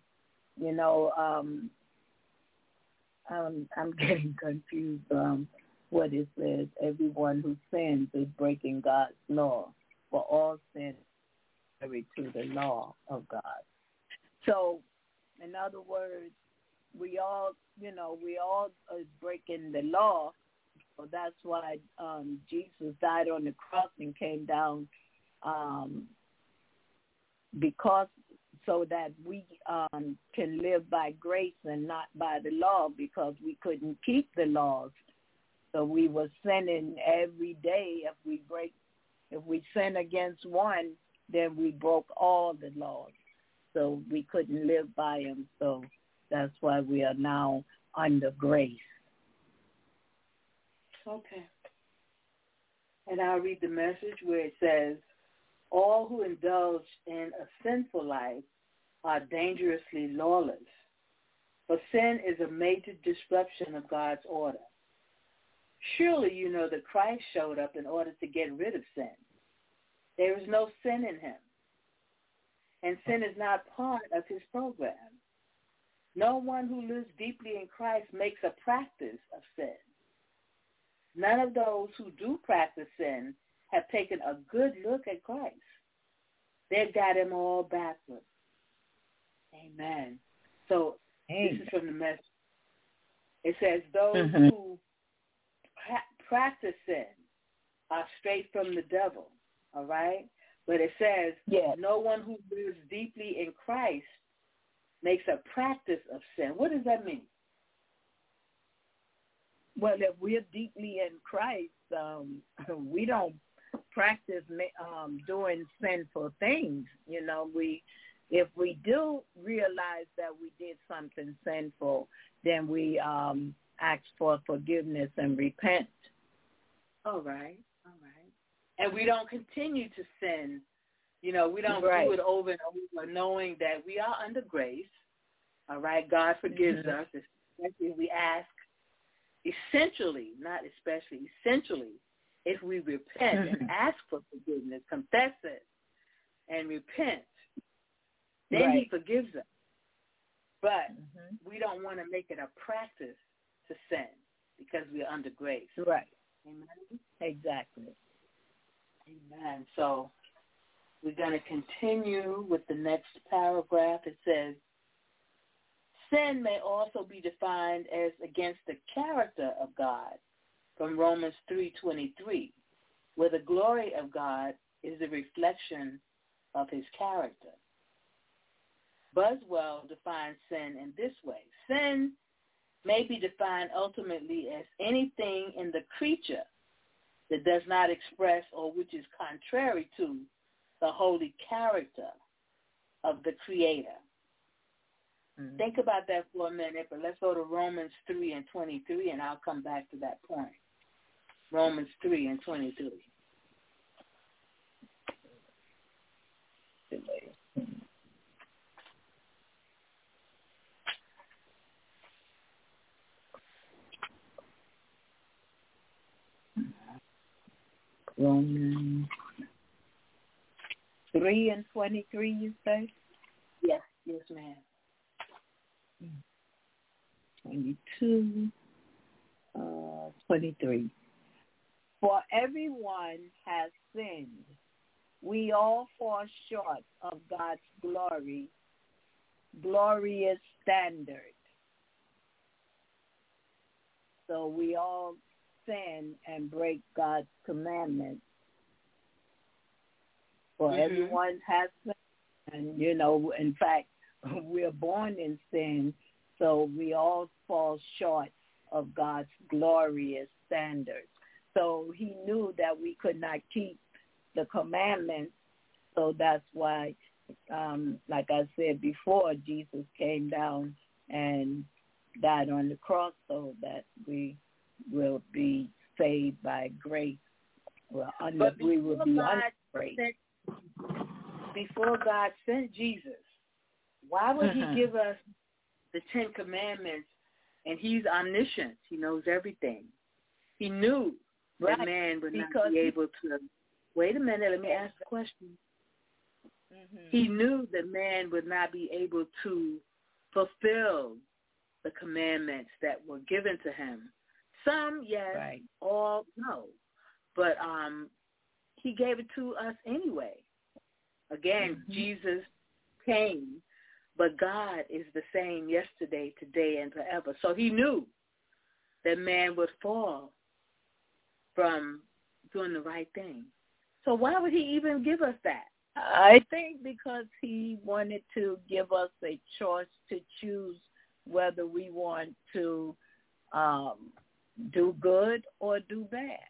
I'm getting confused what it says. Everyone who sins is breaking God's law, for all sin is contrary to the law of God. So, in other words, we all are breaking the law. So that's why Jesus died on the cross and came down so that we can live by grace and not by the law, because we couldn't keep the laws. So we were sinning every day. If we sin against one, then we broke all the laws. So we couldn't live by them. So that's why we are now under grace. Okay. And I'll read the message where it says, all who indulge in a sinful life are dangerously lawless, for sin is a major disruption of God's order. Surely you know that Christ showed up in order to get rid of sin. There is no sin in him. and sin is not part of his program. No one who lives deeply in Christ makes a practice of sin. None of those who do practice sin have taken a good look at Christ. They've got him all backwards. Amen. So this is from the message. It says those who practice sin are straight from the devil, all right? But it says no one who lives deeply in Christ makes a practice of sin. What does that mean? Well, if we're deeply in Christ, we don't practice doing sinful things. You know, if we do realize that we did something sinful, then we ask for forgiveness and repent. All right. And we don't continue to sin. You know, we don't do it over and over, knowing that we are under grace. All right, God forgives us, especially if we ask. Essentially, not especially, essentially, if we repent and ask for forgiveness, confess it, and repent, then he forgives us. But we don't want to make it a practice to sin because we're under grace. Right. Amen? Exactly. Amen. So we're going to continue with the next paragraph. It says, sin may also be defined as against the character of God from Romans 3:23, where the glory of God is the reflection of his character. Buswell defines sin in this way. Sin may be defined ultimately as anything in the creature that does not express or which is contrary to the holy character of the Creator. Think about that for a minute, but let's go to Romans 3:23, and I'll come back to that point. Romans 3:23. Romans 3:23, you say? Yes, ma'am. 22, 23. For everyone has sinned. We all fall short of God's glorious standard. So we all sin and break God's commandments. For everyone has sinned. And, you know, in fact, we're born in sin, so we all fall short of God's glorious standards. So he knew that we could not keep the commandments, so that's why, like I said before, Jesus came down and died on the cross so that we will be saved by grace. Well, we will be under grace. Before God sent Jesus, why would he give us the 10 Commandments? And he's omniscient. He knows everything. He knew that man would not be able to. Wait a minute. Let me ask the question. He knew that man would not be able to fulfill the commandments that were given to him. Some, yes, all, no. But he gave it to us anyway. Again, Jesus came, but God is the same yesterday, today, and forever. So he knew that man would fall from doing the right thing. So why would he even give us that? I think because he wanted to give us a choice to choose whether we want to do good or do bad.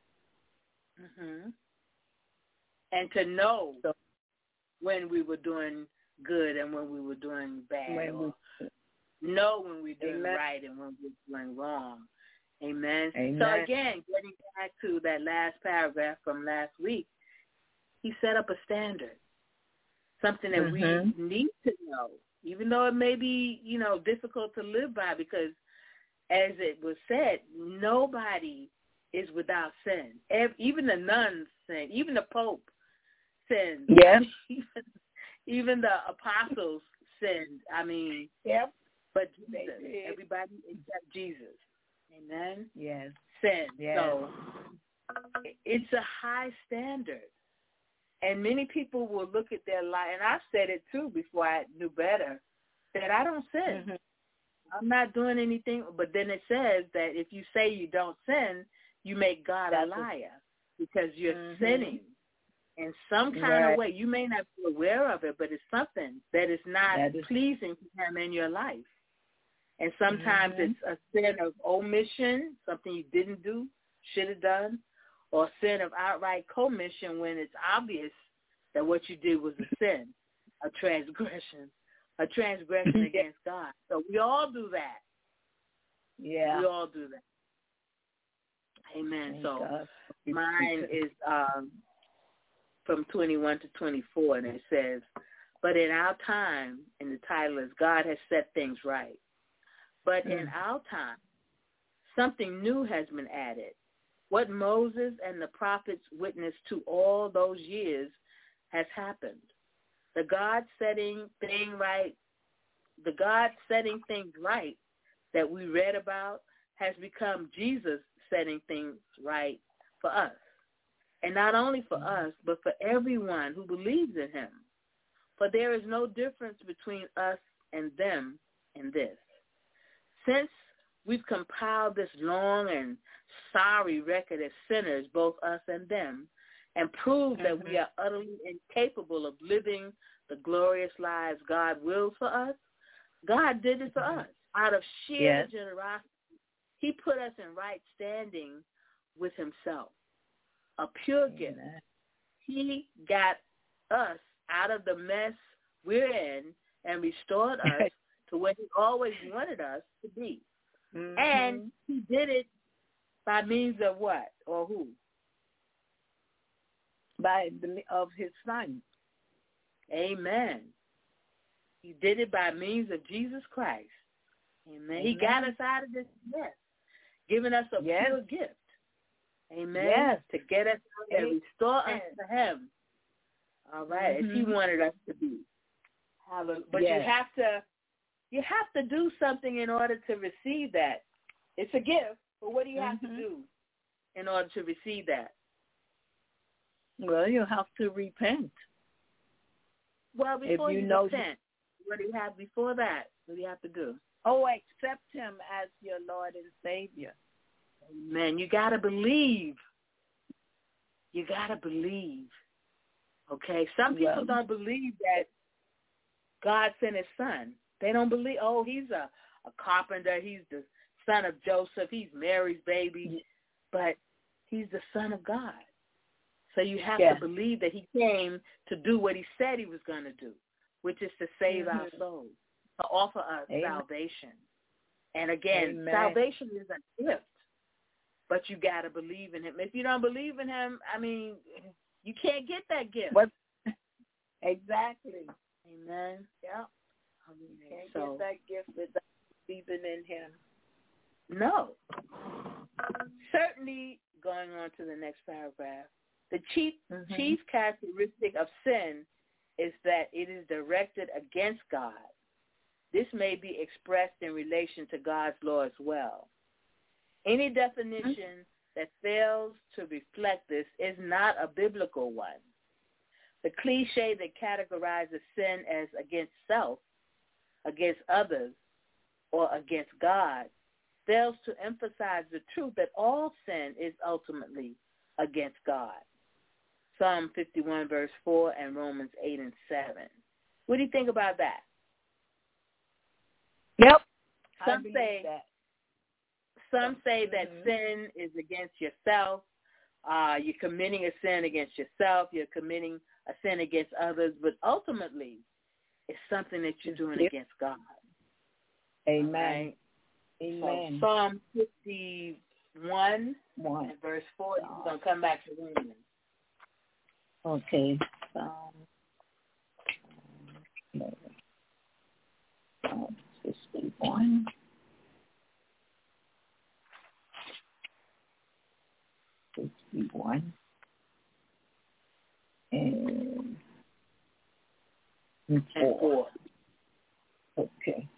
And to know when we were doing good and when we were doing bad. Know when we're doing right and when we're doing wrong. Amen. So again, getting back to that last paragraph from last week, he set up a standard, something that we need to know, even though it may be, you know, difficult to live by, because as it was said, nobody is without sin. Even the nuns sin. Even the Pope sins. Yes. Even the apostles sinned. I mean, yep. But Jesus, everybody except Jesus. Amen? Yes. Sinned. Yes. So it's a high standard. And many people will look at their life, and I've said it too before I knew better, that I don't sin. Mm-hmm. I'm not doing anything. But then it says that if you say you don't sin, you make God a liar because you're sinning in some kind of way. You may not be aware of it, but it's something that is not pleasing to him in your life. And sometimes it's a sin of omission, something you didn't do, should have done, or sin of outright commission when it's obvious that what you did was a sin, a transgression against God. So we all do that. Yeah. We all do that. Amen. So mine is from 21 to 24, and it says, but in our time, and the title is God has set things right. But in our time, something new has been added. What Moses and the prophets witnessed to all those years has happened. The God setting things right that we read about has become Jesus setting things right for us. And not only for us, but for everyone who believes in him. For there is no difference between us and them in this. Since we've compiled this long and sorry record as sinners, both us and them, and proved that we are utterly incapable of living the glorious lives God wills for us, God did it for us. Out of sheer generosity, he put us in right standing with himself, a pure gift. He got us out of the mess we're in and restored us to where he always wanted us to be. And he did it by means of what or who? Of his son. Amen. He did it by means of Jesus Christ. Amen. He got us out of this mess, giving us a pure gift. Amen. Yes. To get us out and restore us to him. All right, as he wanted us to be. Hallelujah. But you have to do something in order to receive that. It's a gift, but what do you have to do in order to receive that? Well, you have to repent. Well, before you repent, what do you have before that? What do you have to do? Oh, accept him as your Lord and Savior. Amen. You got to believe. You got to believe. Okay? Some people don't believe that God sent his son. They don't believe, he's a carpenter. He's the son of Joseph. He's Mary's baby. But he's the son of God. So you have to believe that he came to do what he said he was going to do, which is to save our souls, to offer us salvation. And again, salvation is a gift, but you got to believe in him. If you don't believe in him, I mean, you can't get that gift. Exactly. Amen. Yeah. You can't get that gift without believing in him. No. Certainly, going on to the next paragraph, the chief characteristic of sin is that it is directed against God. This may be expressed in relation to God's law as well. Any definition that fails to reflect this is not a biblical one. The cliche that categorizes sin as against self, against others, or against God fails to emphasize the truth that all sin is ultimately against God. Psalm 51, verse 4, and Romans 8 and 7. What do you think about that? Yep. Some say that sin is against yourself. You're committing a sin against yourself. You're committing a sin against others. But ultimately, it's something that you're doing against God. Amen. Right? Amen. So Psalm 51 and verse 4. We're going to come back to Romans. Okay. Psalm 51. And and 4. Okay.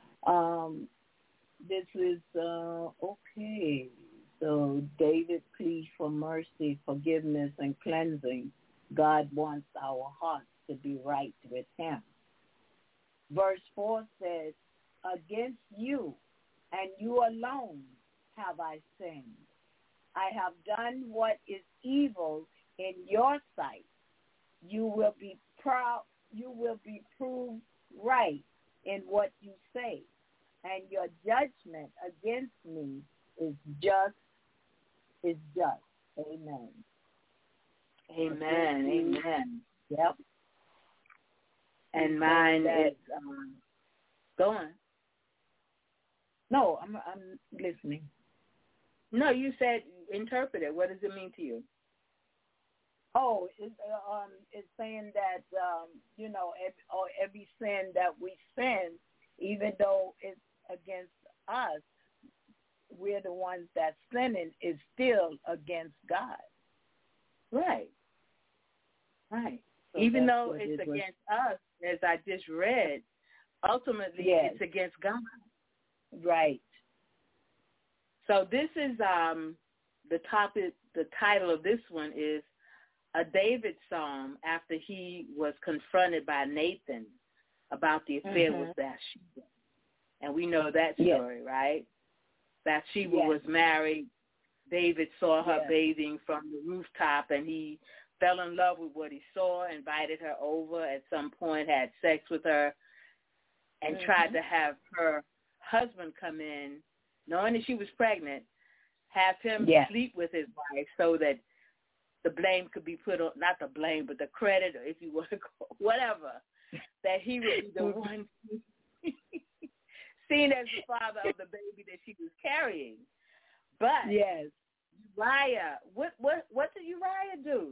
This is, okay. So David pleads for mercy, forgiveness, and cleansing. God wants our hearts to be right with him. Verse 4 says, against you and you alone have I sinned. I have done what is evil in your sight. You will be proud. You will be proved right in what you say, and your judgment against me is just. Amen. Amen. Amen. Yep. And mine is go on. No, I'm listening. No, you said interpret it. What does it mean to you? Oh, it's saying that every sin that we sin, even though it's against us, we're the ones that sinning is still against God. Right. Right. So even though it's against us, as I just read, ultimately it's against God. Right. So this is the topic. The title of this one is a David psalm after he was confronted by Nathan about the affair with Bathsheba. And we know that story, right? Bathsheba was married. David saw her bathing from the rooftop, and he fell in love with what he saw, invited her over at some point, had sex with her, and tried to have her husband come in, knowing that she was pregnant, have him sleep with his wife so that the blame could be put on, not the blame, but the credit, or if you want to call whatever, that he would be the one seen as the father of the baby that she was carrying. But Uriah, what did Uriah do?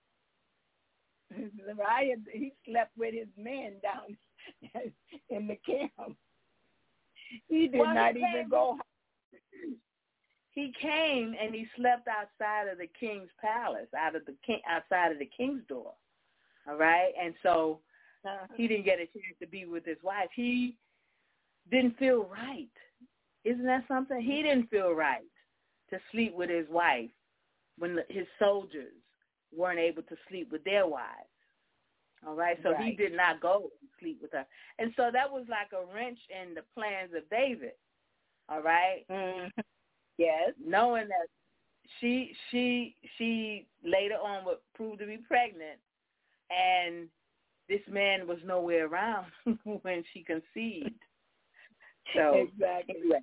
Uriah, he slept with his men down in the camp. He did not even go. He came and he slept outside of the king's palace, outside of the king's door. All right, and so he didn't get a chance to be with his wife. He didn't feel right. Isn't that something? He didn't feel right to sleep with his wife when his soldiers weren't able to sleep with their wives. All right, so he did not go and sleep with her. And so that was like a wrench in the plans of David. All right? Mm-hmm. Yes. Knowing that she later on would prove to be pregnant, and this man was nowhere around when she conceived. So anyway,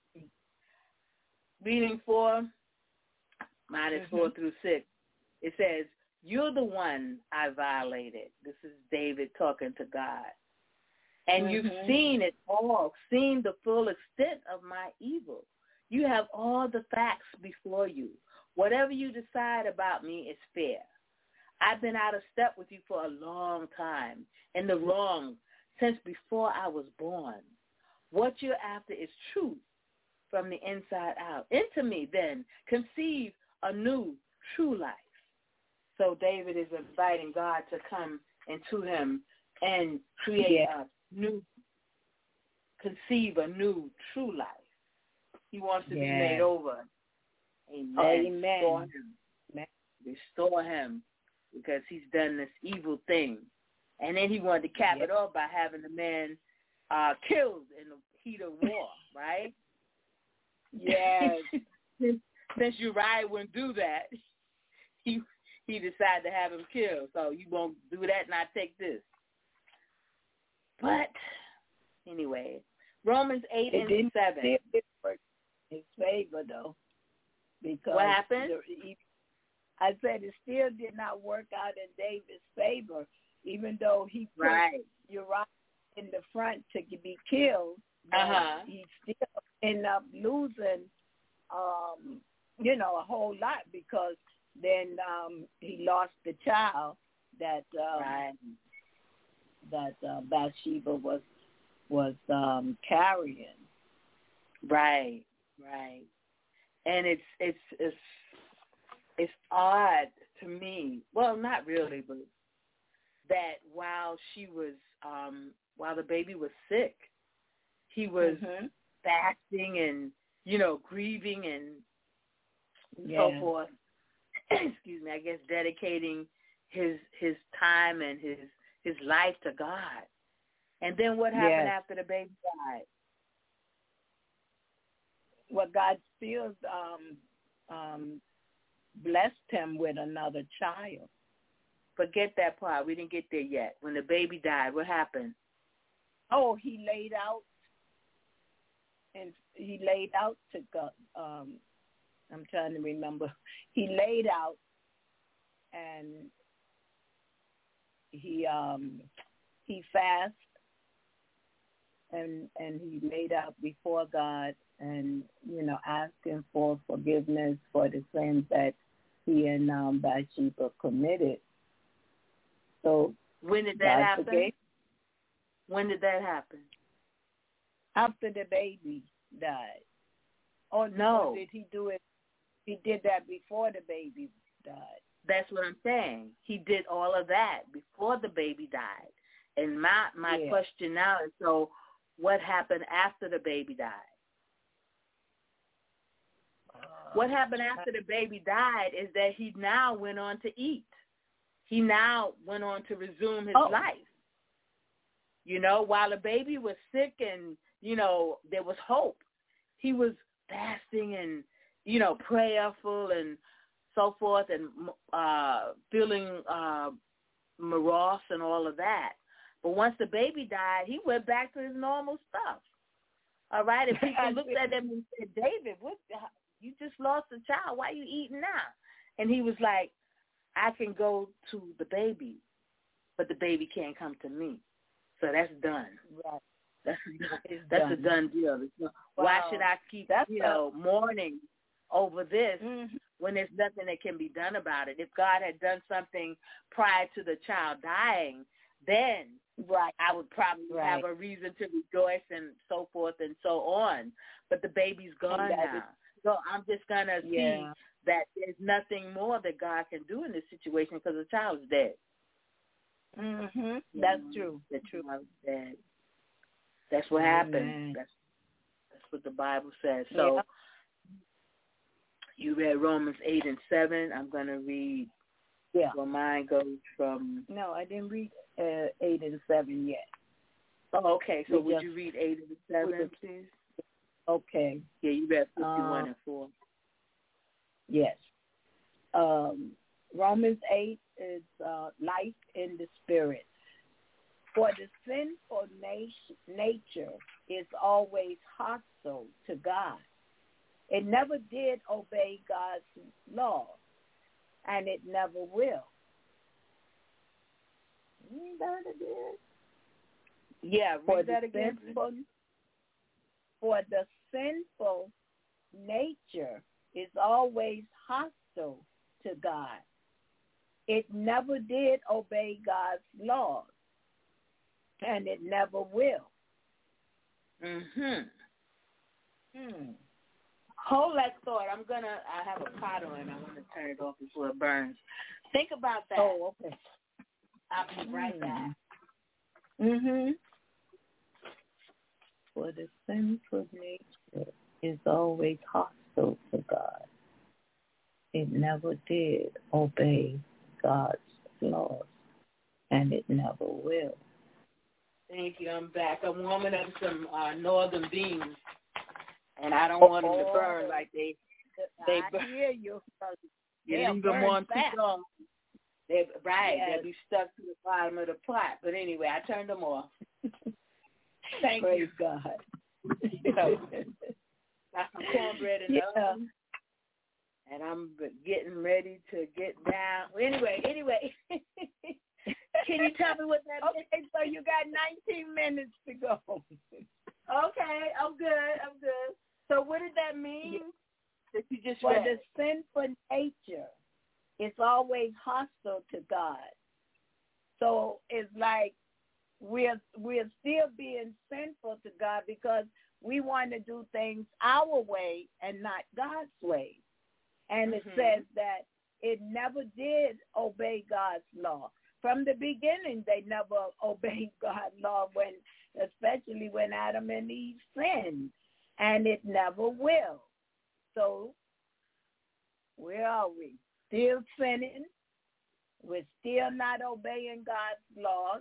reading 4, mine is 4 through 6. It says, "You're the one I violated." This is David talking to God. "And you've seen it all, seen the full extent of my evil. You have all the facts before you. Whatever you decide about me is fair. I've been out of step with you for a long time, in the wrong since before I was born. What you're after is truth from the inside out. Into me, then, conceive a new, true life." So David is inviting God to come into him and create conceive a new, true life. He wants to be made over. Amen. Amen. Restore him because he's done this evil thing. And then he wanted to cap it off by having the man killed in the heat of war, right? Yes. Since Uriah wouldn't do that, he decided to have him killed. So you won't do that and I take this. But anyway, Romans 8 and 7. It didn't work in his favor, though. Because what happened? I said it still did not work out in David's favor, even though he put Uriah in the front to be killed. He still ended up losing, a whole lot because then he lost the child that Bathsheba was carrying. Right. And it's odd to me. Well, not really, but that while the baby was sick, he was fasting and, grieving and so forth. Excuse me, I guess dedicating his time and his life to God. And then what happened after the baby died? Well, God still blessed him with another child. Forget that part. We didn't get there yet. When the baby died, what happened? Oh, he laid out. And he laid out to God. I'm trying to remember. He laid out, and he fasted, and he laid out before God, and asking for forgiveness for the sins that he and Bathsheba committed. So when did that happen? When did that happen? After the baby died. Oh no! Or did he do it? He did that before the baby died. That's what I'm saying. He did all of that before the baby died. And my question now is, so what happened after the baby died? What happened after the baby died is that he now went on to eat. He now went on to resume his life. While the baby was sick and, there was hope, he was fasting and, prayerful and so forth and feeling morose and all of that. But once the baby died, he went back to his normal stuff. All right? And people looked at him and said, David, you just lost a child. Why are you eating now? And he was like, I can go to the baby, but the baby can't come to me. So that's done. Right. That's a done deal. Why should I keep, mourning over this when there's nothing that can be done about it? If God had done something prior to the child dying, then I would probably have a reason to rejoice and so forth and so on. But the baby's gone now. So I'm just going to see that there's nothing more that God can do in this situation because the child is dead. That's true. The child is dead. That's what happened. That's what the Bible says. So you read Romans 8 and 7. I'm going to read where mine goes from. No, I didn't read 8 and 7 yet. Oh, okay. So would you read 8 and 7, please? Okay. Yeah, you read 51 and 4. Yes. Romans 8 is life in the spirit. For the sinful nature is always hostile to God. It never did obey God's law, and it never will. Read that again. Yeah, read that again. For the sinful nature is always hostile to God. It never did obey God's laws, and it never will. Hold that thought. I have a pot on and I want to turn it off before it burns. Think about that. Oh, okay. I'll be right back. For the sinful nature is always hostile to God. It never did obey God's laws, and it never will. Thank you. I'm back. I'm warming up some northern beans, and I don't want them to burn like they burn. I hear you. You leave them on too long. They'll be stuck to the bottom of the pot. But anyway, I turned them off. Praise you. God. Got some cornbread in the oven, and I'm getting ready to get down. Anyway. Can you tell me what that is? Okay, so you got 19 minutes to go. Okay, I'm good. So what did that mean that you just read? For the sinful nature, it's always hostile to God. So it's like we're still being sinful to God because we want to do things our way and not God's way. And it says that it never did obey God's law. from the beginning, they never obeyed God's law, especially when Adam and Eve sinned, and it never will. So where are we? Still sinning. We're still not obeying God's laws.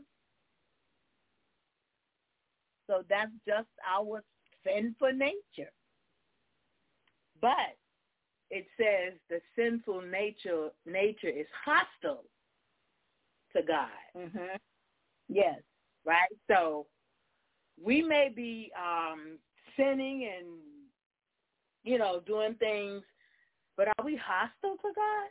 So that's just our sinful nature. But it says the sinful nature is hostile to God. Mm-hmm. Yes. Right? So we may be sinning and, doing things, but are we hostile to God?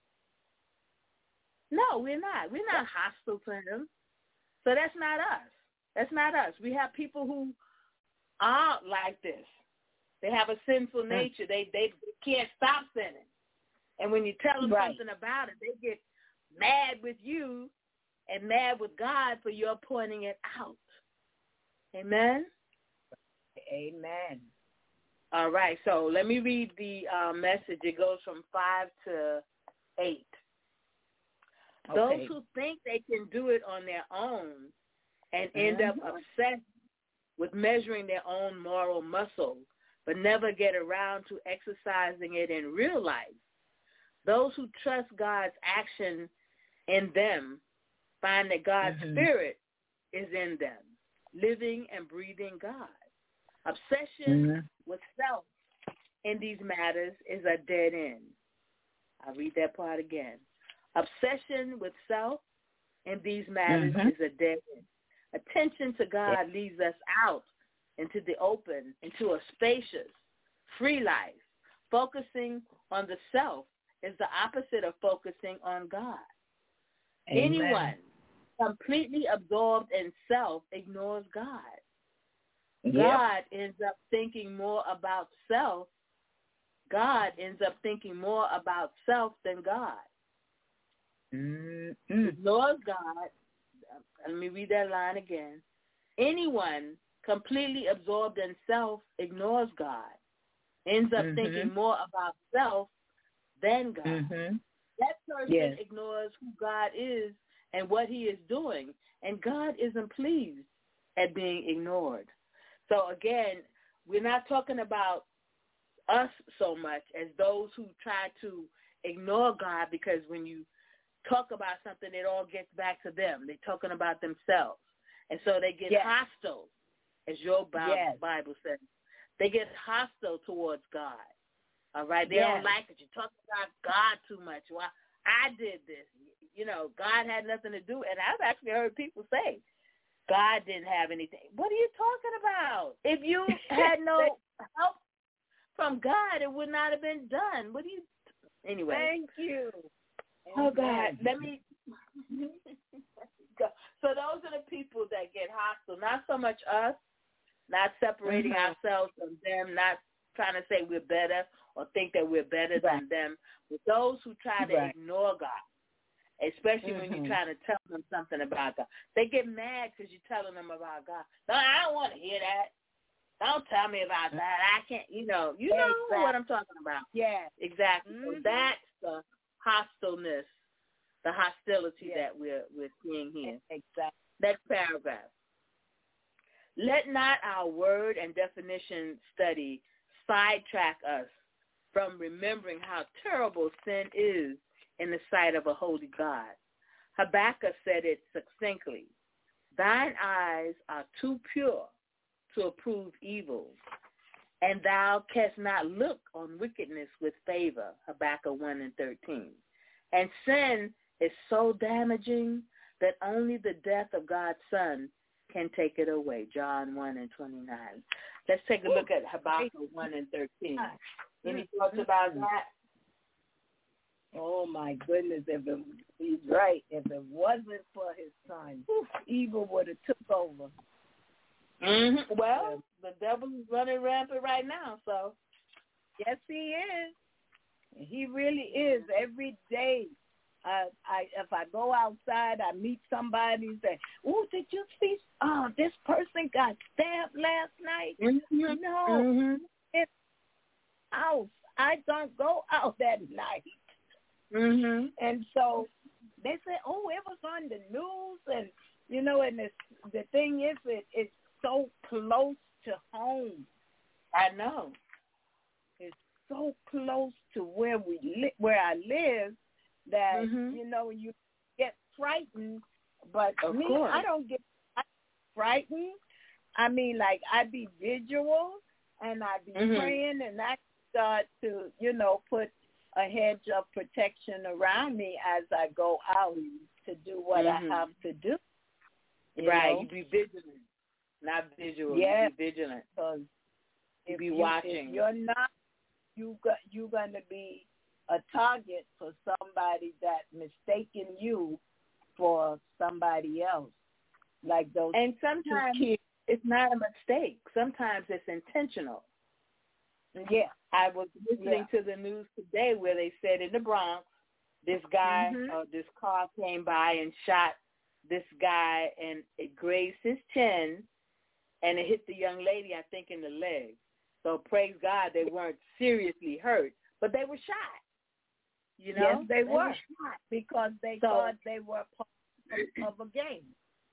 No, we're not. We're not hostile to him. So that's not us. That's not us. We have people who aren't like this. They have a sinful nature. They can't stop sinning. And when you tell them something about it, they get mad with you and mad with God for your pointing it out. Amen? Amen. All right, so let me read the message. It goes from 5 to 8. Okay. Those who think they can do it on their own and end up obsessed with measuring their own moral muscle, but never get around to exercising it in real life. Those who trust God's action in them find that God's Spirit is in them, living and breathing God. Obsession with self in these matters is a dead end. I'll read that part again. Obsession with self in these matters is a dead end. Attention to God leads us out into the open, into a spacious, free life. Focusing on the self is the opposite of focusing on God. Amen. Anyone completely absorbed in self ignores God. God ends up thinking more about self. God ends up thinking more about self than God. Ignores God. Let me read that line again. Anyone completely absorbed in self ignores God. Ends up thinking more about self than God. That person ignores who God is and what he is doing, and God isn't pleased at being ignored. So again, we're not talking about us so much as those who try to ignore God, because when you talk about something, it all gets back to them. They're talking about themselves. And so they get hostile, as your Bible says. They get hostile towards God. All right? They don't like it. You talk about God too much. Well, I did this. God had nothing to do. And I've actually heard people say, God didn't have anything. What are you talking about? If you had no help from God, it would not have been done. What do you? Anyway. Thank you. Oh, God. Let me go. So those are the people that get hostile. Not so much us, not separating ourselves from them, not trying to say we're better or think that we're better than them, but those who try to ignore God. Especially when you're trying to tell them something about God. They get mad because you're telling them about God. No, I don't want to hear that. Don't tell me about that. I can't, you know what I'm talking about. Yeah. Exactly. So that's the hostileness, the hostility that we're seeing here. Exactly. Next paragraph. Let not our word and definition study sidetrack us from remembering how terrible sin is in the sight of a holy God. Habakkuk said it succinctly. Thine eyes are too pure to approve evil, and thou canst not look on wickedness with favor. Habakkuk 1:13. And sin is so damaging that only the death of God's Son can take it away. John 1:29. Let's take a look at Habakkuk 1:13. Any thoughts about that? Oh, my goodness, he's right. If it wasn't for his son, evil would have took over. Well, the devil is running rampant right now, so. Yes, he is. He really is. Every day, if I go outside, I meet somebody and say, oh, did you see, this person got stabbed last night? No, it's house. I don't go out that night. And so they say, oh, it was on the news, and you know, and the thing is, it's so close to home. I know. It's so close to where where I live that you know, you get frightened. But of me, course. I don't get frightened. I mean, like, I be visual and I be praying, and I start to, you know, put a hedge of protection around me as I go out to do what I have to do. Right, know? you be vigilant, not visual. Yeah. You be vigilant. You be If watching. you're not, you're going to be a target for somebody that mistaken you for somebody else. Like those. And sometimes it's not a mistake. Sometimes it's intentional. Yeah. I was listening to the news today where they said in the Bronx, this guy, this car came by and shot this guy, and it grazed his chin, and it hit the young lady, I think, in the leg. So praise God, they weren't seriously hurt, but they were shot. You know? Yes, they were shot because they thought they were part of a game.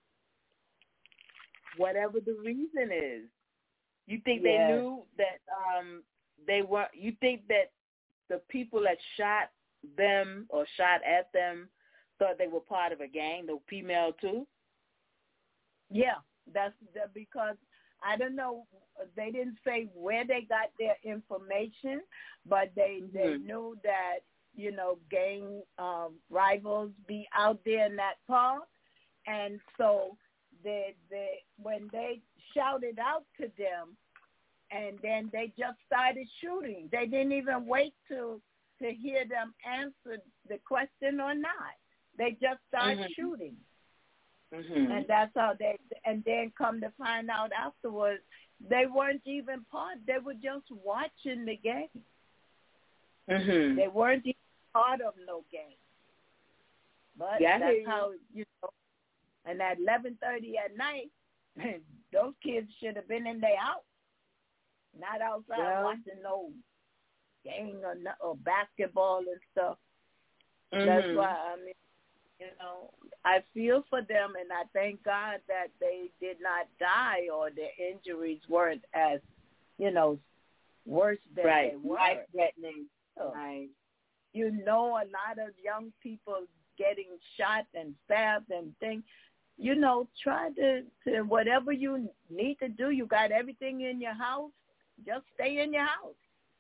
Whatever the reason is, you think they knew that they were? You think that the people that shot them or shot at them thought they were part of a gang, the female too? Yeah, that's because I don't know. They didn't say where they got their information, but they knew that, you know, gang rivals be out there in that park, and so when they shouted out to them, and then they just started shooting. They didn't even wait to hear them answer the question or not. They just started shooting. And that's how and then come to find out afterwards, they weren't even part. They were just watching the game. They weren't even part of no game. But that's how, you know, and at 11:30 at night, those kids should have been in their house, not outside watching no game or basketball and stuff. That's why, I mean, you know, I feel for them, and I thank God that they did not die or their injuries weren't as, you know, worse than they were. Life-threatening. Right. You know, a lot of young people getting shot and stabbed and things. You know, try to whatever you need to do. You got everything in your house. Just stay in your house.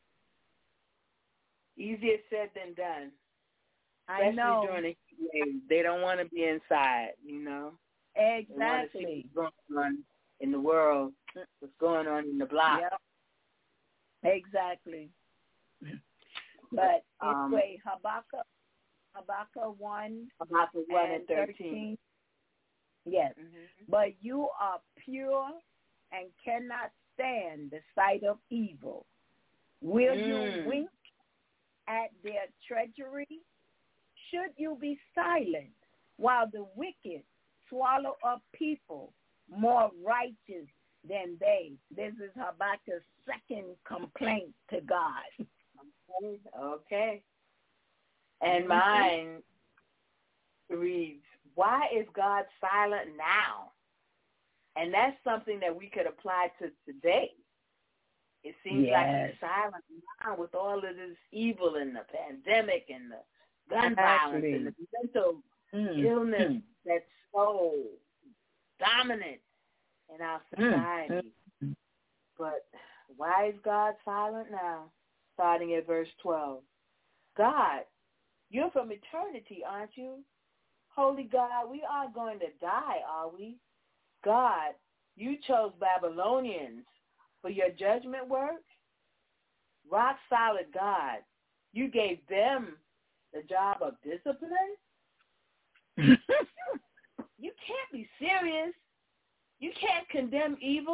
Easier said than done. I know. Especially during the heat wave. They don't want to be inside, you know. Exactly. They want to see what's going on in the world, what's going on in the block. Yep. Exactly. But anyway, Habakkuk 1 and 13. Yes. But you are pure and cannot stand the sight of evil. Will you wink at their treachery? Should you be silent while the wicked swallow up people more righteous than they? This is Habakkuk's second complaint to God. Okay. And mine reads, why is God silent now? And that's something that we could apply to today. It seems like he's silent now with all of this evil and the pandemic and the gun violence and the mental illness that's so dominant in our society. But why is God silent now? Starting at verse 12. God, you're from eternity, aren't you? Holy God, we aren't going to die, are we? God, you chose Babylonians for your judgment work? Rock solid God, you gave them the job of discipline? You can't be serious. You can't condemn evil.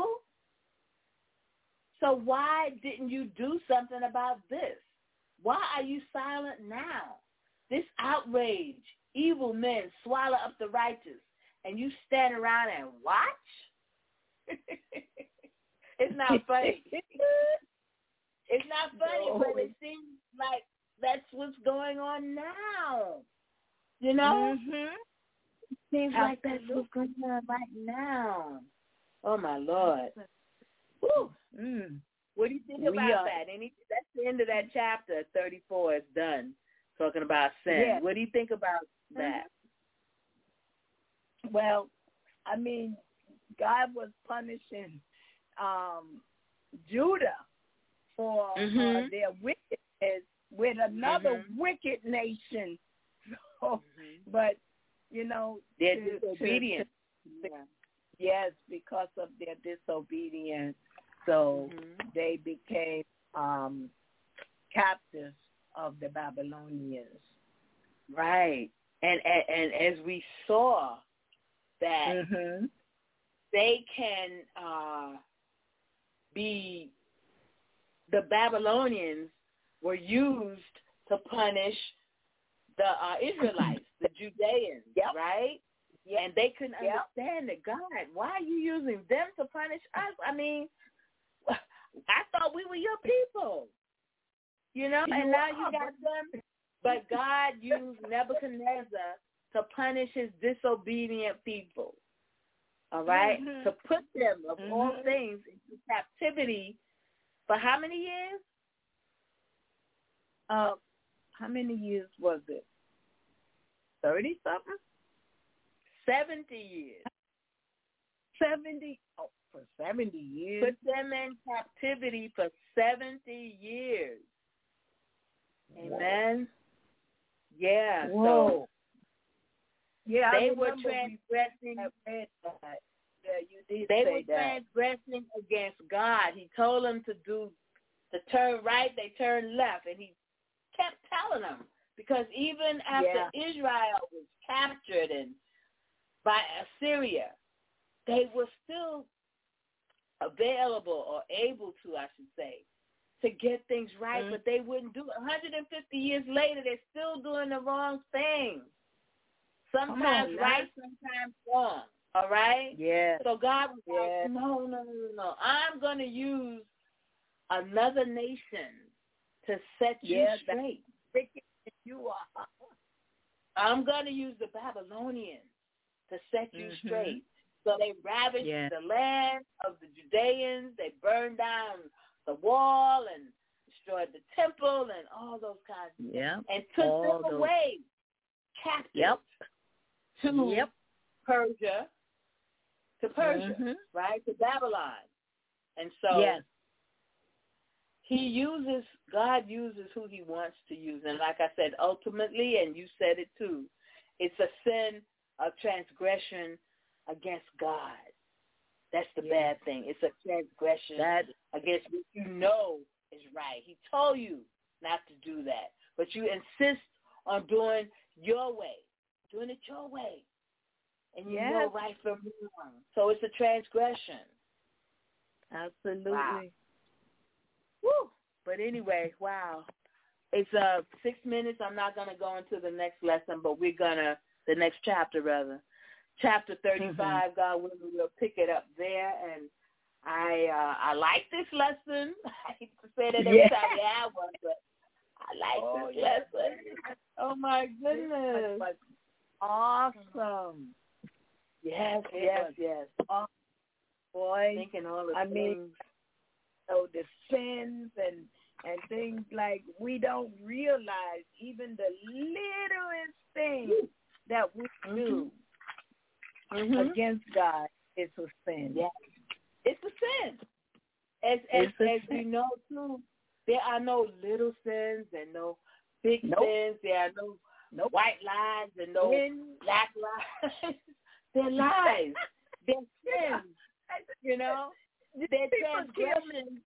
So why didn't you do something about this? Why are you silent now? This outrage, evil men swallow up the righteous, and you stand around and watch? It's not funny. It's not funny, but it seems like that's what's going on now. You know? Seems like Absolutely. that's what's going on right now. Oh, my Lord. Woo. What do you think about that? That's the end of that chapter. 34 is done, talking about sin. Yeah. What do you think about that? Well, I mean, God was punishing Judah for their wickedness with another wicked nation. So, but, you know, their disobedience. Yes, because of their disobedience. So they became captives of the Babylonians. Right. And as we saw that they can be, the Babylonians were used to punish the Israelites, the Judeans, right? Yep. And they couldn't understand that, God, why are you using them to punish us? I mean, I thought we were your people, you know, and now you got them. But God used Nebuchadnezzar to punish his disobedient people, all right, to put them, of all things, into captivity for how many years? How many years was it? 30-something? 70 years. 70? Oh, for 70 years? Put them in captivity for 70 years. Amen? Yeah. Whoa. So yeah, they were transgressing. They were transgressing against God. He told them to turn right, they turned left, and he kept telling them, because even after Israel was captured and by Assyria, they were still available, or able to, I should say, to get things right, but they wouldn't do it. 150 years later, they're still doing the wrong thing. Sometimes right, sometimes wrong. All right? Yeah. So God was like, no. I'm going to use another nation to set you straight. You are. I'm going to use the Babylonians to set you straight. So they ravished the land of the Judeans. They burned down the wall and destroyed the temple and all those kinds of things. And took them away captive to Persia. To Persia, right? To Babylon. And so God uses who he wants to use. And like I said, ultimately, and you said it too, it's a sin of transgression against God. That's the bad thing. It's a transgression against what you know is right. He told you not to do that, but you insist on doing your way, doing it your way. And you know right from wrong. So it's a transgression. Absolutely. Wow. Woo. But anyway, wow. It's 6 minutes. I'm not going to go into the next lesson, but the next chapter rather. Chapter 35, God willing, we'll pick it up there. And I like this lesson. I hate to say that every time we have one, but I like this lesson. Oh, my goodness. Awesome. Yes. Oh, boy. Thinking all the things. Mean, so the sins and things like we don't realize even the littlest thing that we do against God is a sin. Yes. It's a sin. As we know too, there are no little sins and no big sins. There are no white lies and no black lies. They're lies. They're sins. You know? They're transgressions.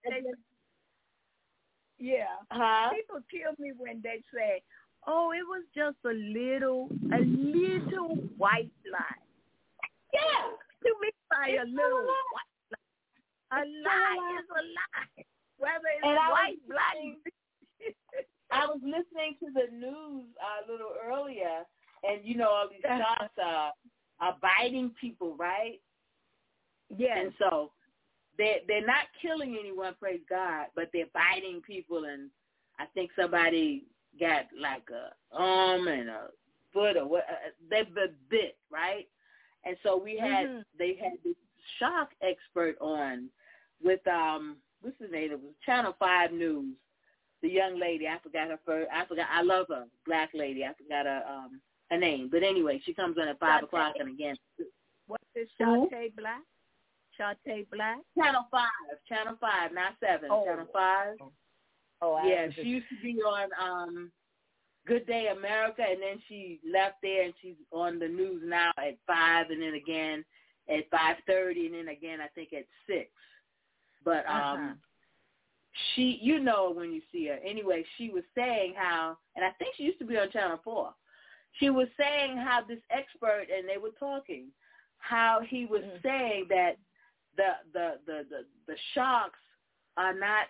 People kill me when they say, oh, it was just a little white lie. Yeah. To me, by a little white lie. A lie is a lie. Whether it's white, black. I was listening to the news a little earlier, and, you know, all these shots are biting people, right? Yes. And so they're not killing anyone, praise God, but they're biting people, and I think somebody got like a arm and a foot or what, they've been bit, right? And so they had this shock expert on with what's his name? It was Channel 5 News. The young lady, I love her, black lady. I forgot her name. But anyway, she comes on at 5 o'clock and again. What's this, Shantae Black? Shantae Black? Channel 5, not 7. Oh. Channel 5. Oh, yeah, she used to be on Good Day America, and then she left there, and she's on the news now at 5, and then again at 5:30, and then again I think at 6. But she, you know when you see her. Anyway, she was saying how, and I think she used to be on Channel 4. She was saying how this expert, and they were talking, how he was saying that the sharks are not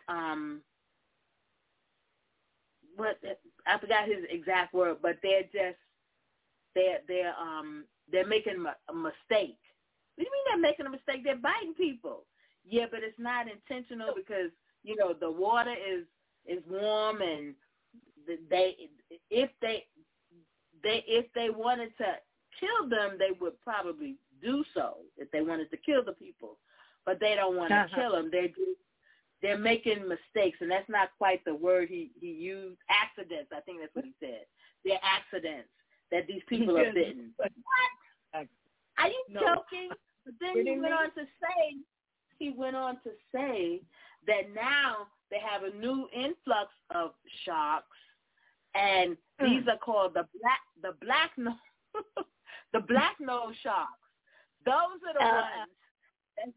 what I forgot his exact word, but they're making a mistake. What do you mean they're making a mistake? They're biting people. Yeah, but it's not intentional because the water is warm, and if they wanted to kill them, they would probably do so if they wanted to kill the people, but they don't want to kill them. They're making mistakes, and that's not quite the word he used. Accidents, I think that's what he said. They're accidents that these people are bitten. What? Are you joking? But then he went on to say that now they have a new influx of sharks, and these are called the black nose sharks. Those are the ones.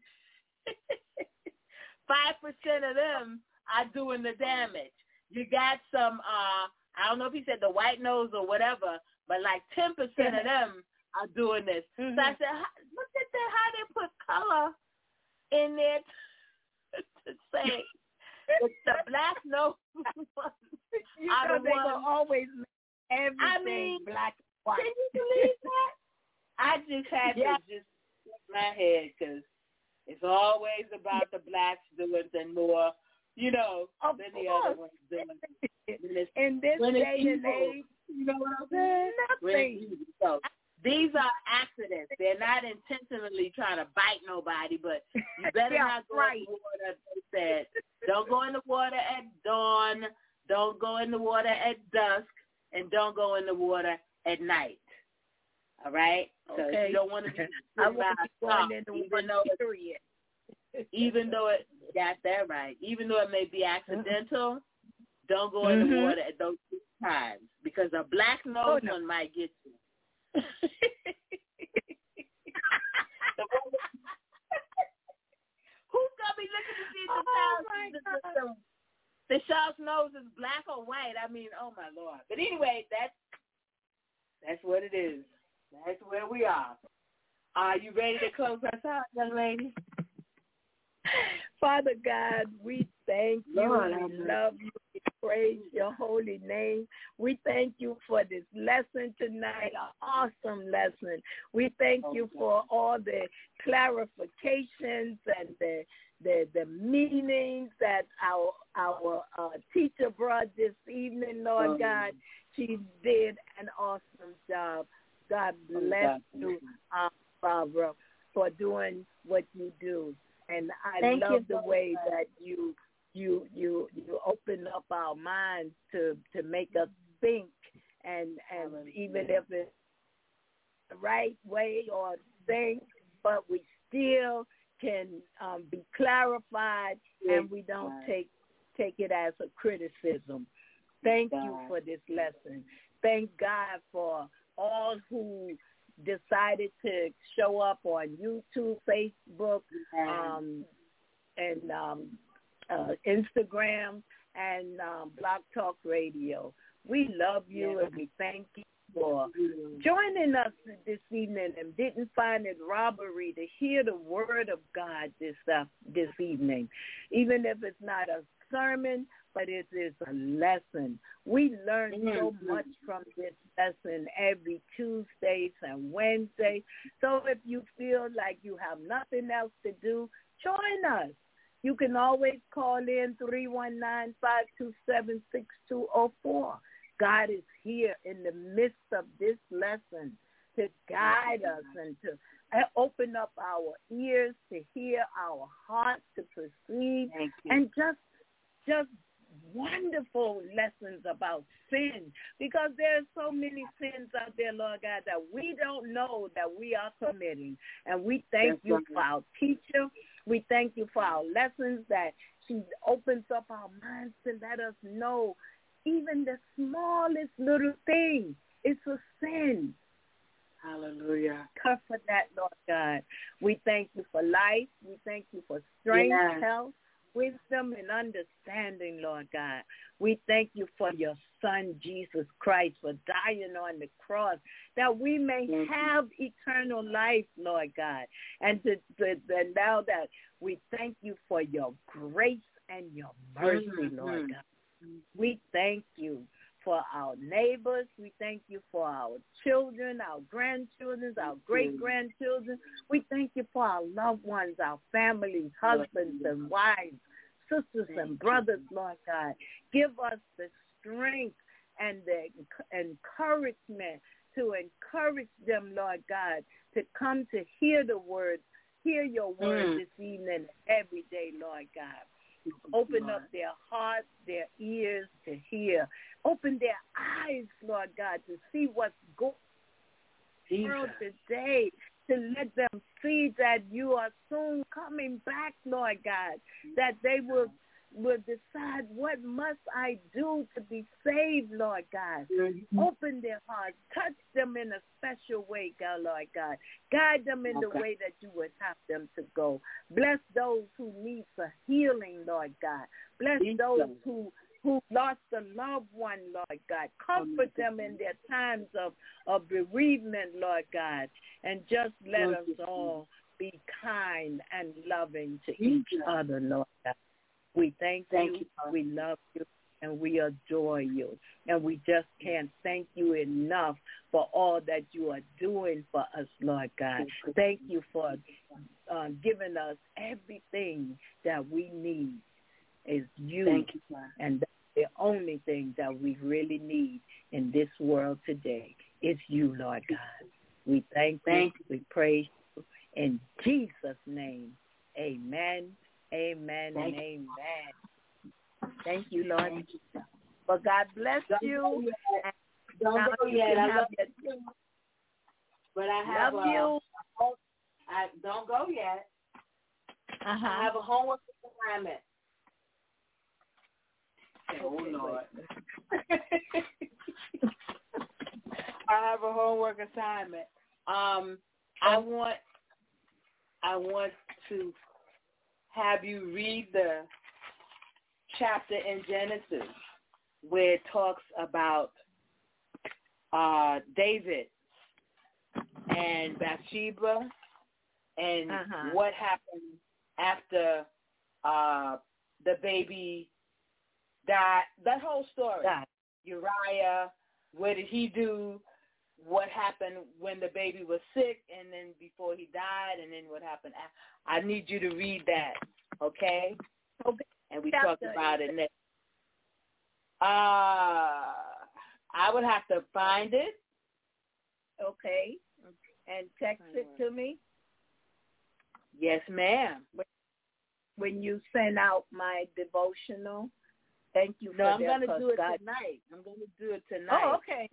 5% of them are doing the damage. You got some, I don't know if he said the white nose or whatever, but like 10% of them are doing this. So I said, look at that, how they put color in there to say the black nose. You know they will always make everything black and white. Can you believe that? I just had to just shake my head because it's always about the blacks doing and more, than the other ones doing. In this day and age, you know what I'm saying? Nothing. So these are accidents. They're not intentionally trying to bite nobody, but you better not go in the water. They said, don't go in the water at dawn, don't go in the water at dusk, and don't go in the water at night. All right? So you don't want to be going in the water, even though it got that right. Even though it may be accidental, don't go in the water at those times because a black nose one might get you. Who's gonna be looking to see the shark's nose is black or white? I mean, oh my Lord! But anyway, that's what it is. That's where we are. Are you ready to close us out, young lady? Father God, we thank you. We love you. We praise your holy name. We thank you for this lesson tonight, an awesome lesson. We thank you for all the clarifications and the meanings that our teacher brought this evening, Lord God. She did an awesome job. God bless you, Barbara, for doing what you do. And I love the way that you open up our minds to make us think, and even if it's the right way or think, but we still can be clarified, and we don't take it as a criticism. Thank you for this lesson. Thank God for all who decided to show up on YouTube, Facebook, and Instagram, and Blog Talk Radio. We love you, and we thank you for joining us this evening, and didn't find it robbery to hear the word of God this evening, even if it's not a sermon, but it is a lesson. We learn so much from this lesson every Tuesdays and Wednesdays. So if you feel like you have nothing else to do, join us. You can always call in 319-527-6204. God is here in the midst of this lesson to guide us and to open up our ears to hear, our hearts to perceive, and just wonderful lessons about sin, because there are so many sins out there, Lord God, that we don't know that we are committing. And we thank you for our teacher. We thank you for our lessons that she opens up our minds to let us know even the smallest little thing. It's a sin. Hallelujah. Cover that, Lord God. We thank you for life. We thank you for strength, health, wisdom, and understanding, Lord God. We thank you for your Son, Jesus Christ, for dying on the cross, that we may have eternal life, Lord God. And now that we thank you for your grace and your mercy, Lord God. We thank you for our neighbors. We thank you for our children, our grandchildren, our great-grandchildren. We thank you for our loved ones, our families, husbands and wives, sisters and brothers, Lord God. Give us the strength and the encouragement to encourage them, Lord God, to come to hear the word, hear your word this evening, every day, Lord God. Open up their hearts, their ears to hear. Open their eyes, Lord God, to see what's going on in the world today, to let them see that you are soon coming back, Lord God, that they will decide what must I do to be saved, Lord God. Open their hearts. Touch them in a special way, God, Lord God. Guide them in the way that you would have them to go. Bless those who need for healing, Lord God. Bless those who lost a loved one, Lord God. Comfort them in their times of bereavement, Lord God. And just let us all be kind and loving to each other, Lord God. We thank you, we love you, and we adore you. And we just can't thank you enough for all that you are doing for us, Lord God. Thank you for giving us everything that we need is you. Thank you, and that's the only thing that we really need in this world today is you, Lord God. We thank you, we praise you. In Jesus' name, amen. Amen and amen. Thank you, Lord. But God bless you. Don't go yet. I love you. But I have you. Don't go yet. I have a homework assignment. Oh, Lord. I have a homework assignment. I want to have you read the chapter in Genesis where it talks about David and Bathsheba and what happened after the baby died. That whole story. Uriah, what did he do? What happened when the baby was sick, and then before he died, and then what happened. I need you to read that, okay? And we talked about it next. I would have to find it. Okay. And text it to me? Yes, ma'am. When you send out my devotional, thank you for that. No, I'm going to do it tonight. Oh, okay.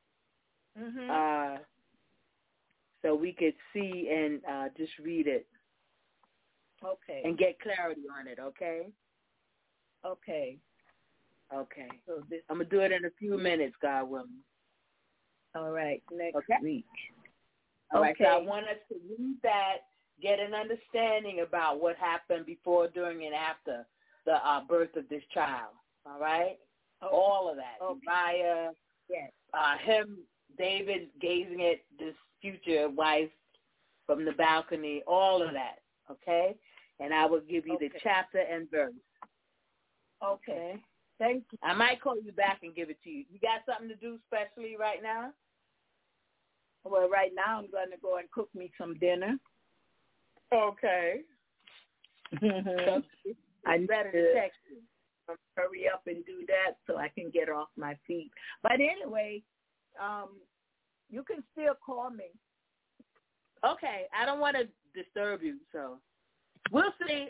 So we could see and just read it. Okay. And get clarity on it, okay? Okay. Okay. So I'm going to do it in a few minutes, God willing. All right. Next week. All right. So I want us to read that, get an understanding about what happened before, during, and after the birth of this child. All right? Okay. All of that. Uriah, him, David gazing at this future wife from the balcony, all of that, okay? And I will give you the chapter and verse. Okay. Thank you. I might call you back and give it to you. You got something to do specially right now? Well, right now I'm going to go and cook me some dinner. Okay. So I'm better to text you. hurry up and do that so I can get off my feet. But anyway, you can still call me. Okay, I don't want to disturb you, so we'll see.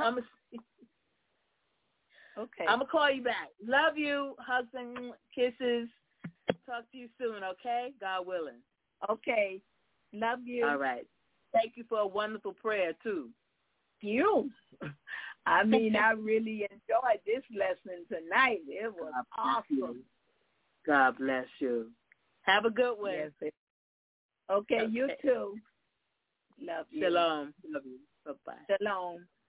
Okay. I'm gonna call you back. Love you, hugs and kisses. Talk to you soon, okay? God willing. Okay. Love you. All right. Thank you for a wonderful prayer too. You. I mean, I really enjoyed this lesson tonight. It was awesome. God bless you. Have a good one. Yes. Okay, you too. Love you. Shalom. Love you. Bye-bye. Shalom.